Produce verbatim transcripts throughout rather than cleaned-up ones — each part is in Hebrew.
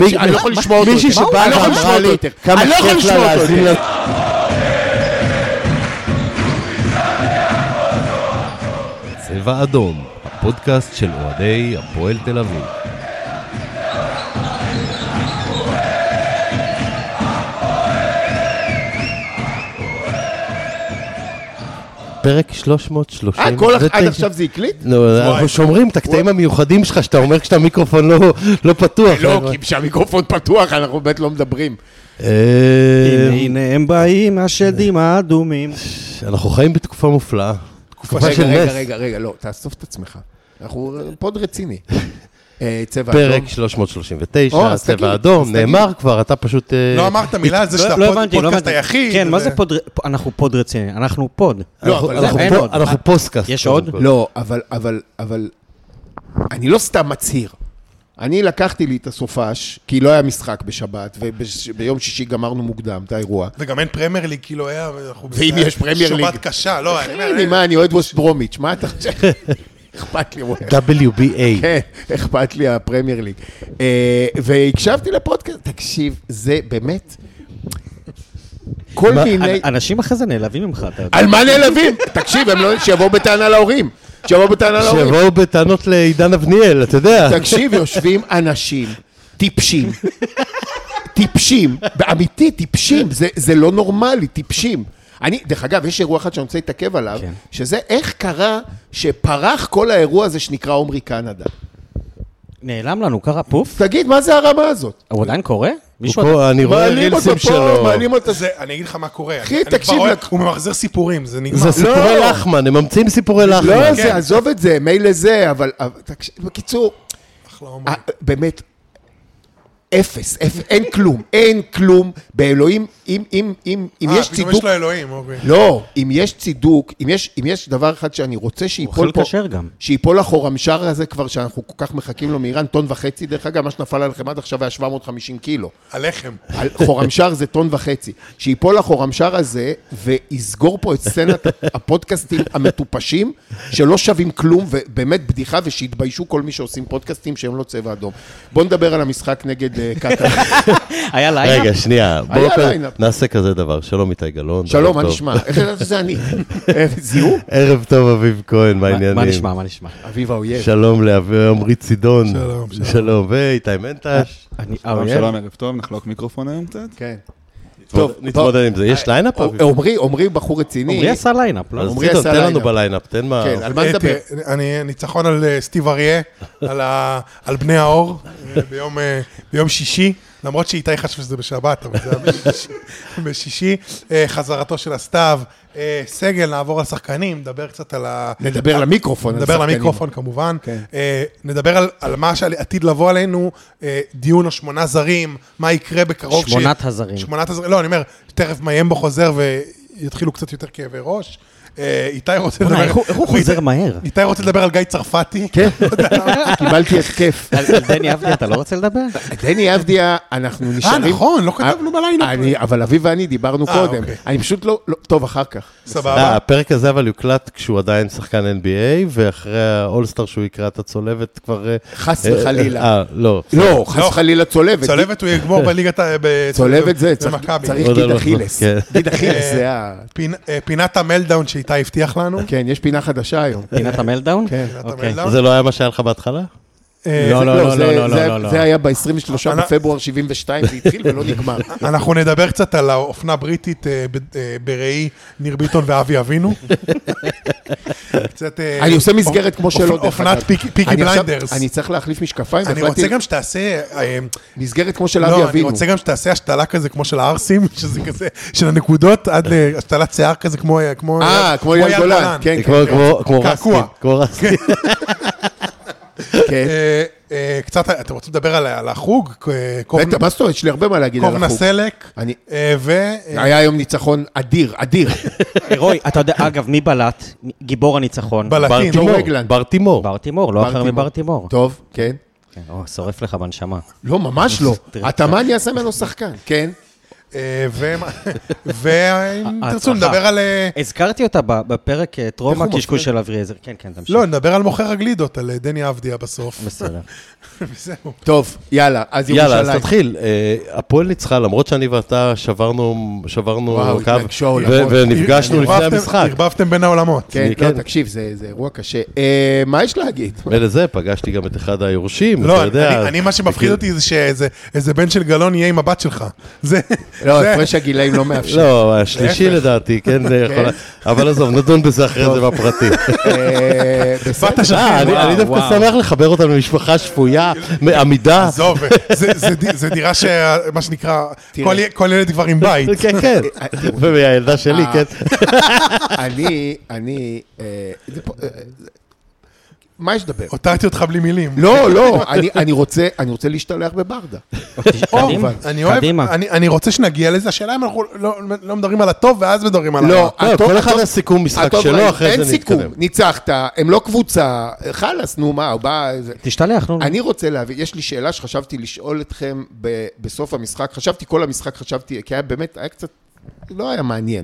אני לא יכול לשמוע אותו. מישהי שבאה ואמרה לי, כמה כיף לה להאזין לה. צבע אדום, הפודקאסט של אוהדי הפועל תל אביב. פרק שלוש מאות שלושים. אה, כל עד עכשיו זה הקליט? אנחנו שומרים את הקטעים המיוחדים שלך, שאתה אומר כשהמיקרופון לא פתוח. לא, כי כשהמיקרופון פתוח אנחנו באמת לא מדברים. הנה הם באים, השדים האדומים. אנחנו חיים בתקופה מופלאה. תקופה של נס. רגע, רגע, רגע, לא, תאסוף את עצמך. אנחנו פוד רציני. צבע אדום. פרק שלוש מאות שלושים ותשע, צבע אדום, נאמר כבר, אתה פשוט... לא אמרת מילה על זה שאתה פודקאסט היחיד. כן, מה זה פוד? אנחנו פוד רציני, אנחנו פוד. אנחנו פוסטקאסט. יש עוד? לא, אבל אני לא סתם מצהיר. אני לקחתי לי את הסופש, כי לא היה משחק בשבת, וביום שישי גמרנו מוקדם את האירוע. וגם אין פרמייר ליג, כאילו היה... ואם יש פרמייר ליג... שבת קשה, לא... אני מה, אני אוהד ווסט ברומיץ', מה אתה חושב? אכפת לי. דאבליו בי איי. כן, אכפת לי הפרמייר ליג. והקשבתי לפודקאסט, תקשיב, זה באמת... כל מיני... אנשים אחרי זה נעלבים ממך. על מה נעלבים? תקשיב, הם לא... שיבואו בטענה להורים. שיבואו בטענה להורים. שיבואו בטענות לעידן אבניאל, אתה יודע. תקשיב, יושבים אנשים טיפשים. טיפשים. באמיתי, טיפשים. זה לא נורמלי, טיפשים. אני, דרך אגב, יש אירוע אחד שאני רוצה להתעכב עליו, כן. שזה איך קרה שפרח כל האירוע הזה שנקרא עומרי קנדה. נעלם לנו, קרה פוף? תגיד, מה זה הרמה הזאת? הוא עדיין קורא? מישהו... אני רואה רילסים שלו. מעלים אותו פה, אני אגיד לך מה קורה. אחי, תקשיב. הוא ממחזר סיפורים, זה נגמר. זה סיפורי לחמן, הם ממציאים סיפורי לחמן. לא, זה, עזוב את זה, מילא זה, אבל, בקיצור, באמת, אפס, אין כלום, אין כלום באלוהים, אם, אם, אם, אם יש צידוק... אה, פתאום יש לו אלוהים, אוקיי. לא, אם יש צידוק, אם יש, אם יש דבר אחד שאני רוצה שיפול פה... כשר גם. שיפול החורמשר הזה כבר, שאנחנו כל כך מחכים לו מאיראן, טון וחצי, דרך אגב, מה שנפל עליכם עד עכשיו היה שבע מאות וחמישים קילו. הלחם. חורמשר זה טון וחצי. שיפול החורמשר הזה, ויסגור פה את סצנת הפודקאסטים המטופשים, שלא שווים כלום, ובאמת בדיחה, ושיתביישו כל מי שעושים פודקאסטים שהם לא צבע אדום. בוא נדבר על המשחק נגד קטר. היה ליינאפ? רגע, שנייה. בואו נעשה כזה דבר. שלום איתי גלון. שלום, מה נשמע? איך ידעת שזה אני? זיהו? ערב טוב, אביב כהן, מה העניינים? מה נשמע, מה נשמע? אביב האויב. שלום לעמרי צידון. שלום, שלום. שלום, ואיתי מנטש. שלום, שלום, ערב טוב, נחלוק מיקרופון היום קצת. כן. טוב, נתמודד עם זה. יש ליינאפ? עומרי, עומרי בחור רציני. עומרי עשה ליינאפ, לא? אז צידון, תן לנו בליינאפ, תן מה... כן, על מה נדבר? אני ניצחון על סטיב אריה, על בני האור, ביום שישי. למרות שאיתי חשב שזה בשבת, אבל זה היה בשישי. חזרתו של הסתיו, סגל, נעבור על שחקנים, נדבר קצת על ה... נדבר על המיקרופון. נדבר על המיקרופון כמובן. נדבר על מה שעתיד לבוא עלינו, דיון או שמונה זרים, מה יקרה בקרוב. שמונת הזרים. שמונת הזרים, לא, אני אומר, תכף מיים בו חוזר ויתחילו קצת יותר כאבי ראש. איתי רוצה לדבר... איך הוא חוזר מהר? איתי רוצה לדבר על גיא צרפתי. כן, קיבלתי התקף. על דני אבדיה אתה לא רוצה לדבר? דני אבדיה, אנחנו נשארים... אה, נכון, לא כתבנו בליינאפ. אבל אביב ואני דיברנו קודם. אני פשוט לא... טוב, אחר כך. סבבה. הפרק הזה אבל יוקלט כשהוא עדיין שחקן אן בי איי, ואחרי האולסטאר שהוא יקרא את הצולבת כבר... חס וחלילה. אה, לא. לא, חס וחלילה צולבת. צולבת הוא יגמור בליגת... צולבת זה, צריך גיד אכילס. גיד אכילס, זה ה... פינת המלדאון שאיתי הבטיח לנו. כן, יש פינה חדשה היום. פינת המלדאון? כן. זה לא היה מה שהיה לך בהתחלה? לא, לא, לא, לא, לא. זה היה ב-עשרים ושלושה בפברואר שבעים ושתיים, זה התחיל ולא נגמר. אנחנו נדבר קצת על האופנה בריטית בראי ניר ביטון ואבי אבינו. אני עושה מסגרת כמו שלא. אופנת פיקי בליינדרס. אני צריך להחליף משקפיים. אני רוצה גם שתעשה... מסגרת כמו של אבי לא, אבינו. אני רוצה גם שתעשה השתלה כזה כמו של הארסים, שזה כזה, של הנקודות, עד להשתלת שיער כזה כמו... אה, כמו יאל גולן. כמו רסקין. כמו רסקין. קצת, אתם רוצים לדבר על החוג? בטח, מה זאת אומרת? יש לי הרבה מה להגיד על החוג. קורנה סלק, ו... היה היום ניצחון אדיר, אדיר. רוי, אתה יודע, אגב, מי בלט? גיבור הניצחון. בלטים. בר תימור. בר תימור, לא אחר מבר תימור. טוב, כן. או, שורף לך בנשמה. לא, ממש לא. אתה מה אני אעשה ממנו שחקן? כן. ואם תרצו, נדבר על... הזכרתי אותה בפרק טרום הקשקוש של אביעזר. כן, כן, תמשיך. לא, נדבר על מוכר הגלידות, על דני אבדיה בסוף. בסדר. וזהו. טוב, יאללה, אז ירושלים. יאללה, אז תתחיל. הפועל ניצחה, למרות שאני ואתה שברנו קו, ונפגשנו לפני המשחק. הרבבתם בין העולמות. כן, לא, תקשיב, זה אירוע קשה. מה יש להגיד? ולזה, פגשתי גם את אחד היורשים, לא, אני, מה שמפחיד אותי זה שאיזה בן של גלון יהיה עם הבת שלך. לא, הפרש הגילאים לא מאפשר. לא, השלישי לדעתי, כן, אבל עזוב, נדון בזה אחרי זה בפרטי. אני דווקא שמח לחבר אותנו למשפחה שפויה, עמידה. עזוב, זה דירה שמה שנקרא, כל ילד כבר עם בית. כן, כן, והילדה שלי, כן. אני, אני, מה יש לדבר? הותרתי אותך בלי מילים. לא, לא, אני רוצה, אני רוצה להשתלח בברדה. אני רוצה שנגיע לזה, השאלה אם אנחנו לא מדברים על הטוב, ואז מדברים על הרע. לא, כל אחד הסיכום משחק שלו, אחרי זה נתקדם. אין סיכום, ניצחת, הם לא קבוצה, חלס, נו מה, הוא בא... תשתלח, נו. אני רוצה להביא, יש לי שאלה שחשבתי לשאול אתכם בסוף המשחק, חשבתי כל המשחק, חשבתי, כי היה באמת, היה קצת, לא היה מעניין.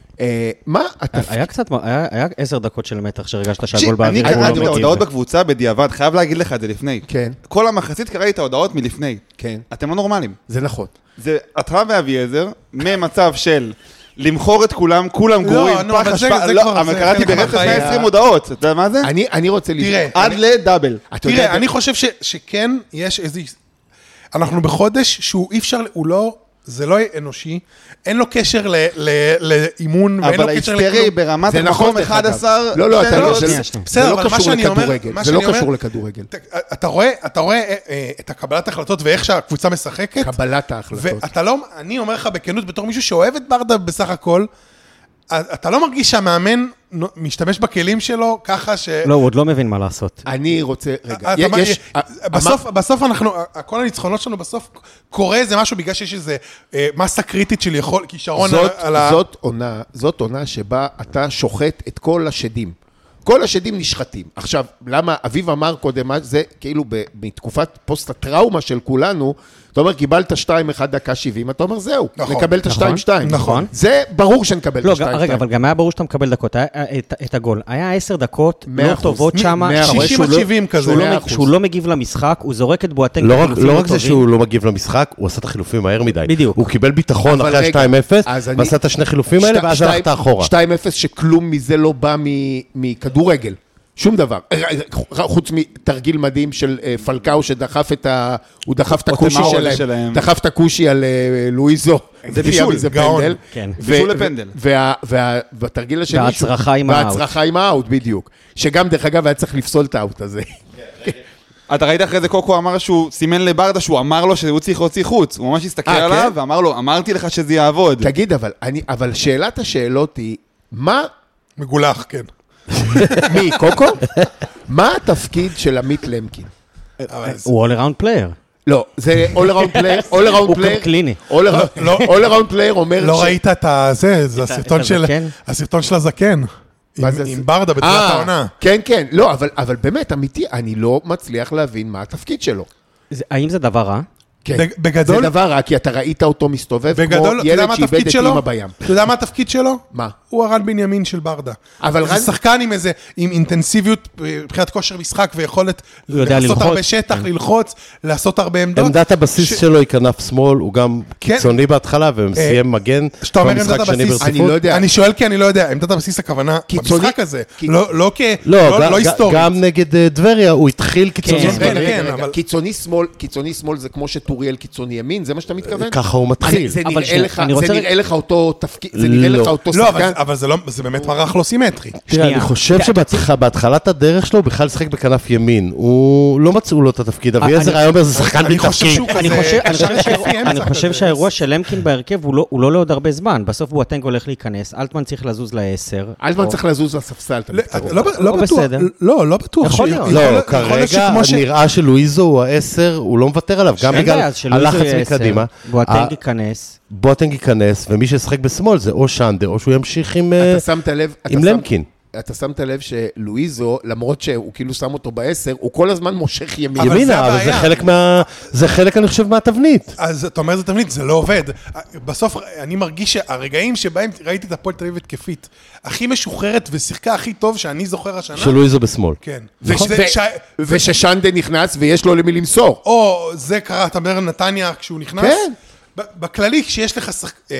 מה התפקיד? היה קצת, היה עשר דקות של מתח שהרגשת שהגול באוויר. אני קראתי את ההודעות בקבוצה בדיעבד, חייב להגיד לך את זה לפני. כן. כל המחצית קראתי את ההודעות מלפני. כן. אתם לא נורמלים. זה נכון. זה אתה ואביעזר, ממצב של למכור את כולם, כולם גרועים, פח השפעה, לא, אבל קראתי ברצף מאה ועשרים הודעות, אתה יודע מה זה? אני רוצה לשאול. עד לדאבל. תראה, אני חושב שכן יש איזה... אנחנו בחודש שהוא אי אפשר, הוא לא... זה לא אנושי, אין לו קשר לאימון, ואין לו קשר לכלום. אבל ההיסטריה היא ברמת המקום אחד עשר... לא, לא, אתה לא... בסדר, אבל מה שאני אומר... זה לא קשור לכדורגל. אתה רואה את הקבלת ההחלטות ואיך שהקבוצה משחקת? קבלת ההחלטות. ואתה לא... אני אומר לך בכנות, בתור מישהו שאוהב את ברדה בסך הכל, אתה לא מרגיש שהמאמן משתמש בכלים שלו ככה ש... לא, הוא עוד לא מבין מה לעשות. אני רוצה... רגע, יש... בסוף אנחנו, כל הניצחונות שלנו בסוף קורה איזה משהו בגלל שיש איזה מסה קריטית של יכול, כישרון על ה... זאת עונה, זאת עונה שבה אתה שוחט את כל השדים. כל השדים נשחטים. עכשיו, למה אביב אמר קודם, זה כאילו בתקופת פוסט הטראומה של כולנו, אתה אומר, קיבלת שתיים אחד דקה שבעים, אתה אומר, זהו, נקבל את ה-שתיים שתיים. נכון. זה ברור שנקבל את ה-שתיים שתיים. לא, רגע, אבל גם היה ברור שאתה מקבל דקות, את הגול. היה עשר דקות לא טובות שם, שישים עד שבעים כזה. שהוא לא מגיב למשחק, הוא זורק את בואטנג. לא רק זה שהוא לא מגיב למשחק, הוא עשה את החילופים מהר מדי. בדיוק. הוא קיבל ביטחון אחרי ה-שתיים אפס, ועשה את השני חילופים האלה, ואז הלכת אחורה. שתיים אפס שכלום מזה לא בא מכדורגל. שום דבר, חוץ מתרגיל מדהים של פלקאו שדחף את ה... הוא דחף את הקושי שלהם, דחף את הקושי על לואיזו. זה בישול, זה פנדל. בישול לפנדל. והתרגיל השני... וההצרחה עם האוט. וההצרחה עם האוט, בדיוק. שגם דרך אגב היה צריך לפסול את האוט הזה. אתה ראית אחרי זה קוקו אמר שהוא סימן לברדה שהוא אמר לו שהוא צריך להוציא חוץ. הוא ממש הסתכל עליו ואמר לו, אמרתי לך שזה יעבוד. תגיד, אבל שאלת השאלות היא, מה... מגולח, כן. מי, קוקו? מה התפקיד של עמית למקין? הוא all around player. לא, זה all around player, all around player. הוא קליני. all around player אומר ש... לא ראית את זה, זה הסרטון של הזקן. עם ברדה בתחילת העונה. כן, כן, לא, אבל באמת, אמיתי, אני לא מצליח להבין מה התפקיד שלו. האם זה דבר רע? כן, בגדול, זה דבר רע, כי אתה ראית אותו מסתובב כמו ילד שאיבד את אמא בים. אתה יודע מה התפקיד שלו? מה? הוא הרן בנימין של ברדה. זה שחקן עם איזה, עם אינטנסיביות, מבחינת כושר משחק ויכולת לעשות הרבה שטח, ללחוץ, לעשות הרבה עמדות. עמדת הבסיס שלו היא כנף שמאל, הוא גם קיצוני בהתחלה, ומסיים מגן. שאתה אומר עמדת הבסיס, אני שואל כי אני לא יודע, עמדת הבסיס הכוונה במשחק הזה, לא היסטורית. גם נגד דבריה, הוא התחיל קיצוני שמאל, זה כמו טוריאל קיצוני ימין, זה מה שאתה מתכוון? ככה הוא מתחיל. זה נראה לך אותו תפקיד, זה נראה לך אותו שחקן. אבל זה באמת מערך לא סימטרי. תראה, אני חושב שבהתחלת הדרך שלו, הוא בכלל שחק בכנף ימין. הוא לא מצאו לו את התפקיד, אביעזר היה אומר, זה שחקן בלי תפקיד. אני חושב שהאירוע של למקין בהרכב הוא לא לעוד הרבה זמן. בסוף בואטנג הולך להיכנס, אלטמן צריך לזוז לעשר. אלטמן צריך לזוז לספסל. לא בטוח. לא, לא בטוח. לא, כרגע נראה שלואיזו הוא העשר, הוא לא מוותר עליו, גם בגלל הלחץ מקדימה. בואטנג ייכנס. בואטנג ייכנס, ומי שישחק בשמאל זה או שנדה, או שהוא ימשיך עם למקין. אתה שמת לב שלואיזו, למרות שהוא כאילו שם אותו בעשר, הוא כל הזמן מושך ימינה. ימינה, אבל זה חלק מה... זה חלק, אני חושב, מהתבנית. אז אתה אומר, זה תבנית, זה לא עובד. בסוף, אני מרגיש שהרגעים שבהם ראיתי את הפועל תל אביב התקפית, הכי משוחררת ושיחקה הכי טוב שאני זוכר השנה. שלואיזו בשמאל. כן. וששנדה נכנס ויש לו למי למסור. או, זה קרה, אתה אומר נתניה כשהוא נכנס. כן. בכללי, כשיש לך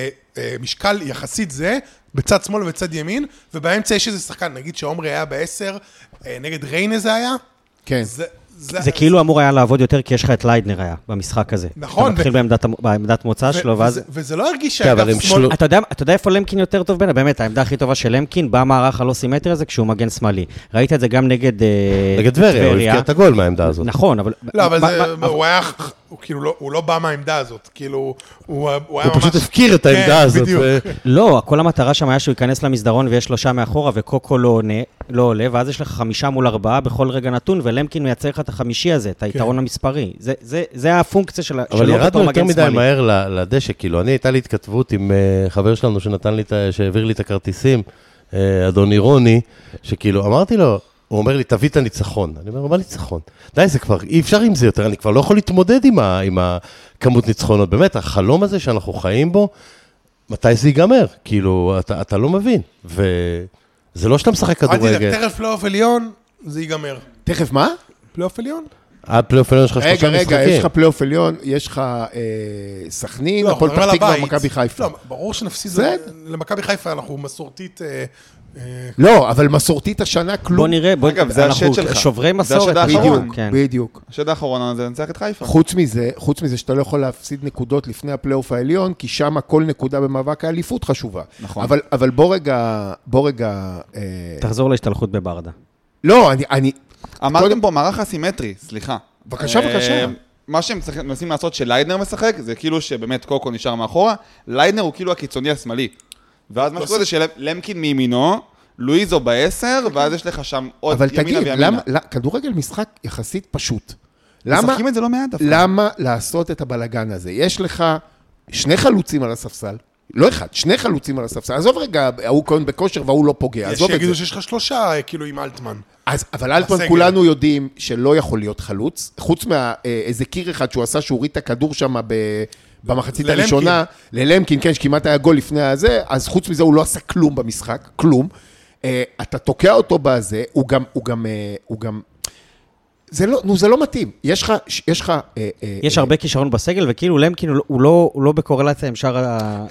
משקל יחסית זה, בצד שמאל ובצד ימין, ובאמצע יש איזה שחקן, נגיד שעומרי היה בעשר, נגד ריינה זה היה. כן. זה כאילו אמור היה לעבוד יותר, כי יש לך את ליידנר היה במשחק הזה. נכון. אתה מתחיל בעמדת מוצא שלו, ואז... וזה לא הרגיש שהאגף שמאל... אתה יודע איפה למקין יותר טוב בין? באמת, העמדה הכי טובה של למקין, בא מערך הלא סימטרי הזה כשהוא מגן שמאלי. ראית את זה גם נגד... נגד טבריה, הוא הבקיע את הגול מהעמדה הזאת. נכון, אבל... לא, אבל הוא היה... הוא לא בא מהעמדה הזאת, כאילו... הוא פשוט הפקיר את העמדה הזאת. לא, כל המטרה שם היה שהוא ייכנס למסדרון ויש שלושה מאחורה, וקוקו לא עולה, ואז יש לך חמישה מול ארבעה בכל רגע נתון, ולמקין מייצר לך את החמישי הזה, את היתרון המספרי. זה הפונקציה שלו בתור מגן שמאלי. אבל ירדנו יותר מדי מהר לדשא, כאילו, אני הייתה לי התכתבות עם חבר שלנו שנתן לי, שהעביר לי את הכרטיסים, אדון אירוני, שכאילו, אמרתי לו, הוא אומר לי, תביא את הניצחון. אני אומר, מה ניצחון? די, זה כבר, אי אפשר עם זה יותר, אני כבר לא יכול להתמודד עם, ה, עם הכמות ניצחונות. באמת, החלום הזה שאנחנו חיים בו, מתי זה ייגמר? כאילו, אתה, אתה לא מבין. וזה לא שאתה משחק כדורגל. תכף פלייאוף עליון, זה ייגמר. תכף מה? פלייאוף עליון? עד פלייאוף עליון יש לך שלושה משחקים. רגע, רגע, יש לך פלייאוף עליון, יש לך סכנין, הפועל פתח תקווה ומכבי חיפה. לא, ברור שנפסיד למכבי חיפה, אנחנו מסורתית... לא, אבל מסורתית השנה כלום. בוא נראה, אגב, זה השד שלך. שוברי מסורת. בדיוק, בדיוק. השד האחרון זה נצח את חיפה. חוץ מזה, חוץ מזה שאתה לא יכול להפסיד נקודות לפני הפלייאוף העליון, כי שם כל נקודה במאבק האליפות חשובה. נכון. אבל, אבל בוא רגע, בוא רגע... תחזור להשתלחות בברדה. לא, אני... אני... אמרתם פה מערך אסימטרי, סליחה. בבקשה, בבקשה. מה שהם מנסים לעשות שליידנר משחק, זה כאילו שבאמת קוקו נשאר מאחורה, ליידנר הוא כאילו הקיצוני השמאלי. ואז מה שקורה זה שלמקין מימינו, לואיזו בעשר, ואז יש לך שם עוד ימינה וימינה. אבל תגיד, כדורגל משחק יחסית פשוט. משחקים את זה לא מעט דווקא. למה לעשות את הבלגן הזה? יש לך שני חלוצים על הספסל, לא אחד, שני חלוצים על הספסל. עזוב רגע, הוא כאן בכושר והוא לא פוגע. יש שיגידו שיש לך שלושה, כאילו עם אלטמן. אבל אלטמן כולנו יודעים שלא יכול להיות חלוץ, חוץ מאיזה קיר אחד שהוא עשה, שהוא הוריד את הכדור שם ב... במחצית הראשונה, ללמקין, כן, שכמעט היה גול לפני הזה, אז חוץ מזה הוא לא עשה כלום במשחק, כלום. אתה תוקע אותו בזה, הוא גם, הוא גם, הוא גם, זה לא, נו, זה לא מתאים. יש לך, יש לך... יש הרבה כישרון בסגל, וכאילו למקין הוא לא, הוא לא בקורלציה עם שאר ה...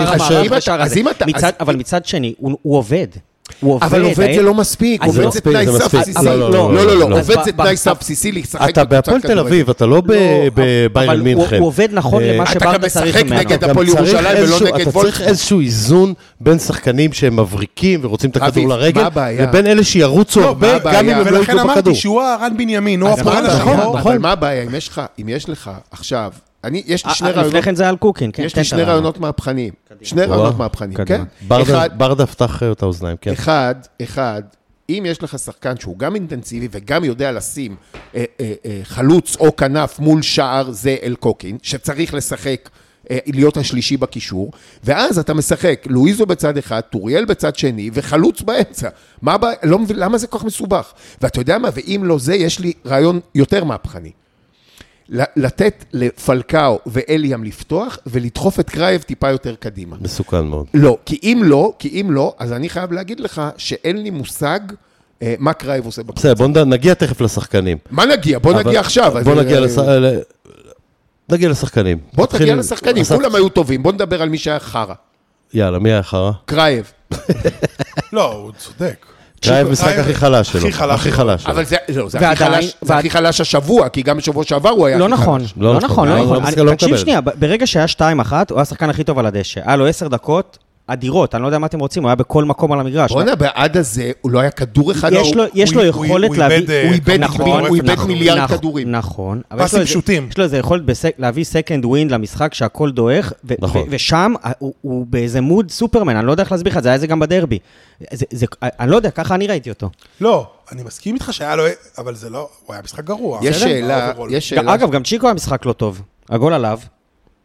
אבל מצד שני, הוא עובד. אבל עובד זה לא מספיק, עובד זה תנאי סף בסיסי. לא, לא, לא, עובד זה תנאי סף בסיסי לשחק. אתה בהפועל תל אביב, אתה לא בביירן מינכן. הוא עובד נכון למה שברדה צריך ממנו. אתה גם משחק נגד הפועל ירושלים ולא נגד וולפסבורג. אתה צריך איזשהו איזון בין שחקנים שהם מבריקים ורוצים את הכדור לרגל, לבין אלה שירוצו הרבה, גם אם הם לא יגעו בכדור. ולכן אמרתי שהוא הרן בנימין, הוא הפועל השחור. אבל מה הבעיה, אם יש לך עכשיו... אני, יש לי שני רעיונות... לפני כן זה היה על קוקין, כן. יש לי שני רעיונות מהפכניים. שני רעיונות מהפכניים, כן? ברדה פתח את האוזניים, כן. אחד, אחד, אם יש לך שחקן שהוא גם אינטנסיבי וגם יודע לשים חלוץ או כנף מול שער, זה אל קוקין, שצריך לשחק, להיות השלישי בקישור, ואז אתה משחק לואיזו בצד אחד, טוריאל בצד שני, וחלוץ באמצע. מה הבעיה? לא מבין, למה זה כל כך מסובך? ואתה יודע מה? ואם לא זה, יש לי רעיון יותר מהפכני. לתת לפלקאו ואליאם לפתוח, ולדחוף את קרייב טיפה יותר קדימה. מסוכן מאוד. לא, כי אם לא, כי אם לא, אז אני חייב להגיד לך שאין לי מושג אה, מה קרייב עושה בקבוצה. בסדר, בוא נגיע תכף לשחקנים. מה נגיע? בוא נגיע עכשיו. בוא נגיע לש... נגיע לשחקנים. בוא תגיע לשחקנים, כולם היו טובים. בוא נדבר על מי שהיה חרה. יאללה, מי היה חרה? קרייב. לא, הוא צודק. קרייב משחק הכי חלש שלו. הכי חלש שלו. אבל זה הכי חלש השבוע, כי גם בשבוע שעבר הוא היה הכי חלש. לא נכון, לא נכון. תקשיב שנייה, ברגע שהיה שתיים אחת, הוא היה השחקן הכי טוב על הדשא. היה לו עשר דקות אדירות, אני לא יודע מה אתם רוצים, הוא היה בכל מקום על המגרש. בוא'נה, בעד הזה, הוא לא היה כדור אחד. יש לו יכולת להביא... הוא איבד מיליארד כדורים. נכון. פסים פשוטים. יש לו איזה יכולת להביא סקנד ווינד למשחק שהכל דועך, ושם הוא באיזה מוד סופרמן, אני לא יודע איך להסביר לך, זה היה זה גם בדרבי. אני לא יודע, ככה אני ראיתי אותו. לא, אני מסכים איתך שהיה לו, אבל זה לא, הוא היה משחק גרוע. יש שאלה, יש שאלה. אגב, גם צ'יקו היה משחק לא טוב. הגול עליו.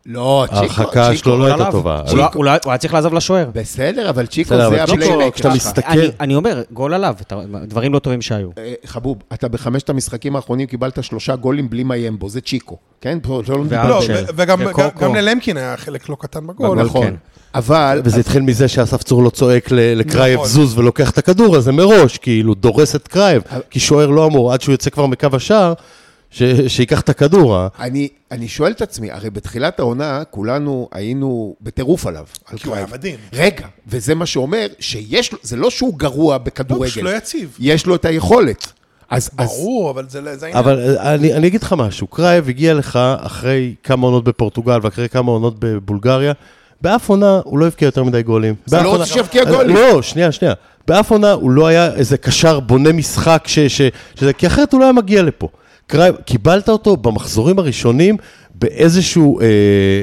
לא, צ'יקו, ההרחקה שלו לא הייתה טובה. הוא היה צריך לעזוב לשוער. בסדר, אבל צ'יקו זה הפליימקר. כשאתה מסתכל... אני אומר, גול עליו, דברים לא טובים שהיו. חבוב, אתה בחמשת המשחקים האחרונים קיבלת שלושה גולים בלי מאיים בו, זה צ'יקו, כן? וגם ללמקין היה חלק לא קטן בגול. נכון. אבל... וזה התחיל מזה שאסף צור לא צועק לקרייב זוז ולוקח את הכדור הזה מראש, כאילו דורס את קרייב, כי שוער לא אמור, עד שהוא יוצא כבר מקו השער, שיקח את הכדור. אני, אני שואל את עצמי, הרי בתחילת העונה כולנו היינו בטירוף עליו. כי הוא היה מדהים. רגע, וזה מה שאומר שיש לו, זה לא שהוא גרוע בכדורגל. לא, שלא יציב. יש לו את היכולת. אז, ברור, אז... אבל זה, זה העניין. אבל אני, אני אגיד לך משהו, קרייב הגיע לך אחרי כמה עונות בפורטוגל ואחרי כמה עונות בבולגריה, באף עונה הוא לא הבקיע יותר מדי גולים. זה לא רוצה שהבקיע גולים. לא, שנייה, שנייה. באף עונה הוא לא היה איזה קשר בונה משחק, ש, ש, שזה, כי אחרת הוא לא היה מגיע לפה. קרייב, קיבלת אותו במחזורים הראשונים באיזשהו, אה,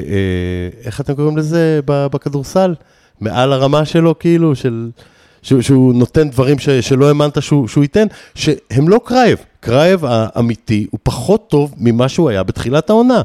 אה, איך אתם קוראים לזה בכדורסל? מעל הרמה שלו, כאילו, של, שהוא, שהוא נותן דברים ש, שלא האמנת שהוא, שהוא ייתן, שהם לא קרייב. קרייב האמיתי הוא פחות טוב ממה שהוא היה בתחילת העונה.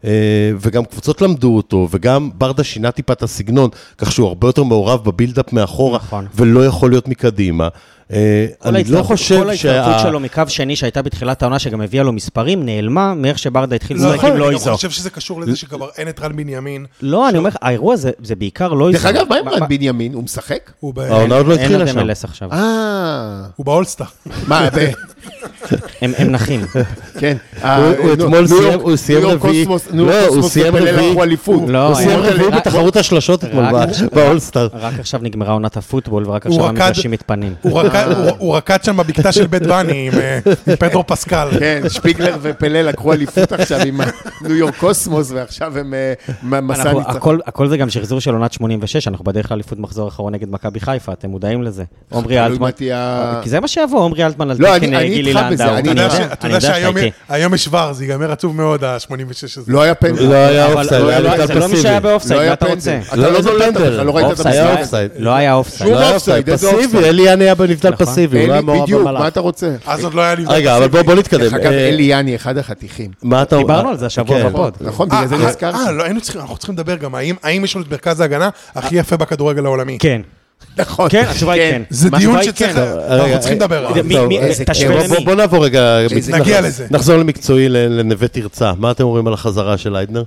וגם קבוצות למדו אותו, וגם ברדה שינה טיפה את הסגנון, כך שהוא הרבה יותר מעורב בבילדאפ מאחורה, נכון. ולא יכול להיות מקדימה. אני לא חושב כל ההתערבות שלו מקו שני שהייתה בתחילת העונה, שגם הביאה לו מספרים, נעלמה מאיך שברדה התחיל לשחק עם לויזו. אני חושב שזה קשור לזה שכבר אין את רן בנימין. לא, אני אומר, האירוע הזה, זה בעיקר לויזו. דרך אגב, מה עם רן בנימין? הוא משחק? העונה עוד לא התחילה שם. אין אדם עכשיו. אה. הוא באולסטאר. מה, ב... הם נחים. כן. הוא אתמול סיים, הוא סיים רביעי. לא, הוא סיים רביעי. הוא סיים רביעי בתחרות השלשות אתמול באולסטאר. רק עכשיו נגמרה עונת הפוטבול, ורק עכשיו המגרשים מתפנים. הוא רקד שם בבקתה של בית בני עם פדרו פסקל. כן, שפיגלר ופלה לקחו אליפות עכשיו עם ניו יורק קוסמוס, ועכשיו הם מסע ניצחון. הכל זה גם שחזור של עונת שמונים ושש, אנחנו בדרך כלל אליפות מחזור אחרון נגד מכבי חיפה, אתם מודעים לזה. עומרי אלטמן, כי זה מה שיבוא, עומרי אלטמן על תקן גילי לנדאו. אתה יודע שהיום יש ור, זה ייגמר עצוב מאוד, ה-שמונים ושש הזה. לא היה פנדל. לא היה אופסייד, היה בכלל זה לא מי שהיה באופסייד, מה אתה רוצה? אתה לא נולדת, אתה לא ראית את המשחק. לא היה אופסייד. שום אופסייד, איזה אופסייד. אליאני היה בנבדל פסיבי, הוא לא היה מעורב בדיוק, במלאך. מה אתה רוצה? אז עוד לא היה לי... רגע, אבל בוא נתקדם. דרך אגב, אליאני, אחד החתיכים. דיברנו על זה השבוע בפוד. נכון, בגלל זה נזכרתי. אה, לא, אנחנו צריכים לדבר גם, האם יש לנו את מרכז ההגנה הכי יפה בכדורגל העולמי? כן. נכון. כן, התשובה היא כן. זה דיון שצריך, אנחנו צריכים לדבר. בוא נעבור רגע, נגיע לזה. נחזור למקצועי לנווה תרצה. מה אתם אומרים על החזרה של איידנר?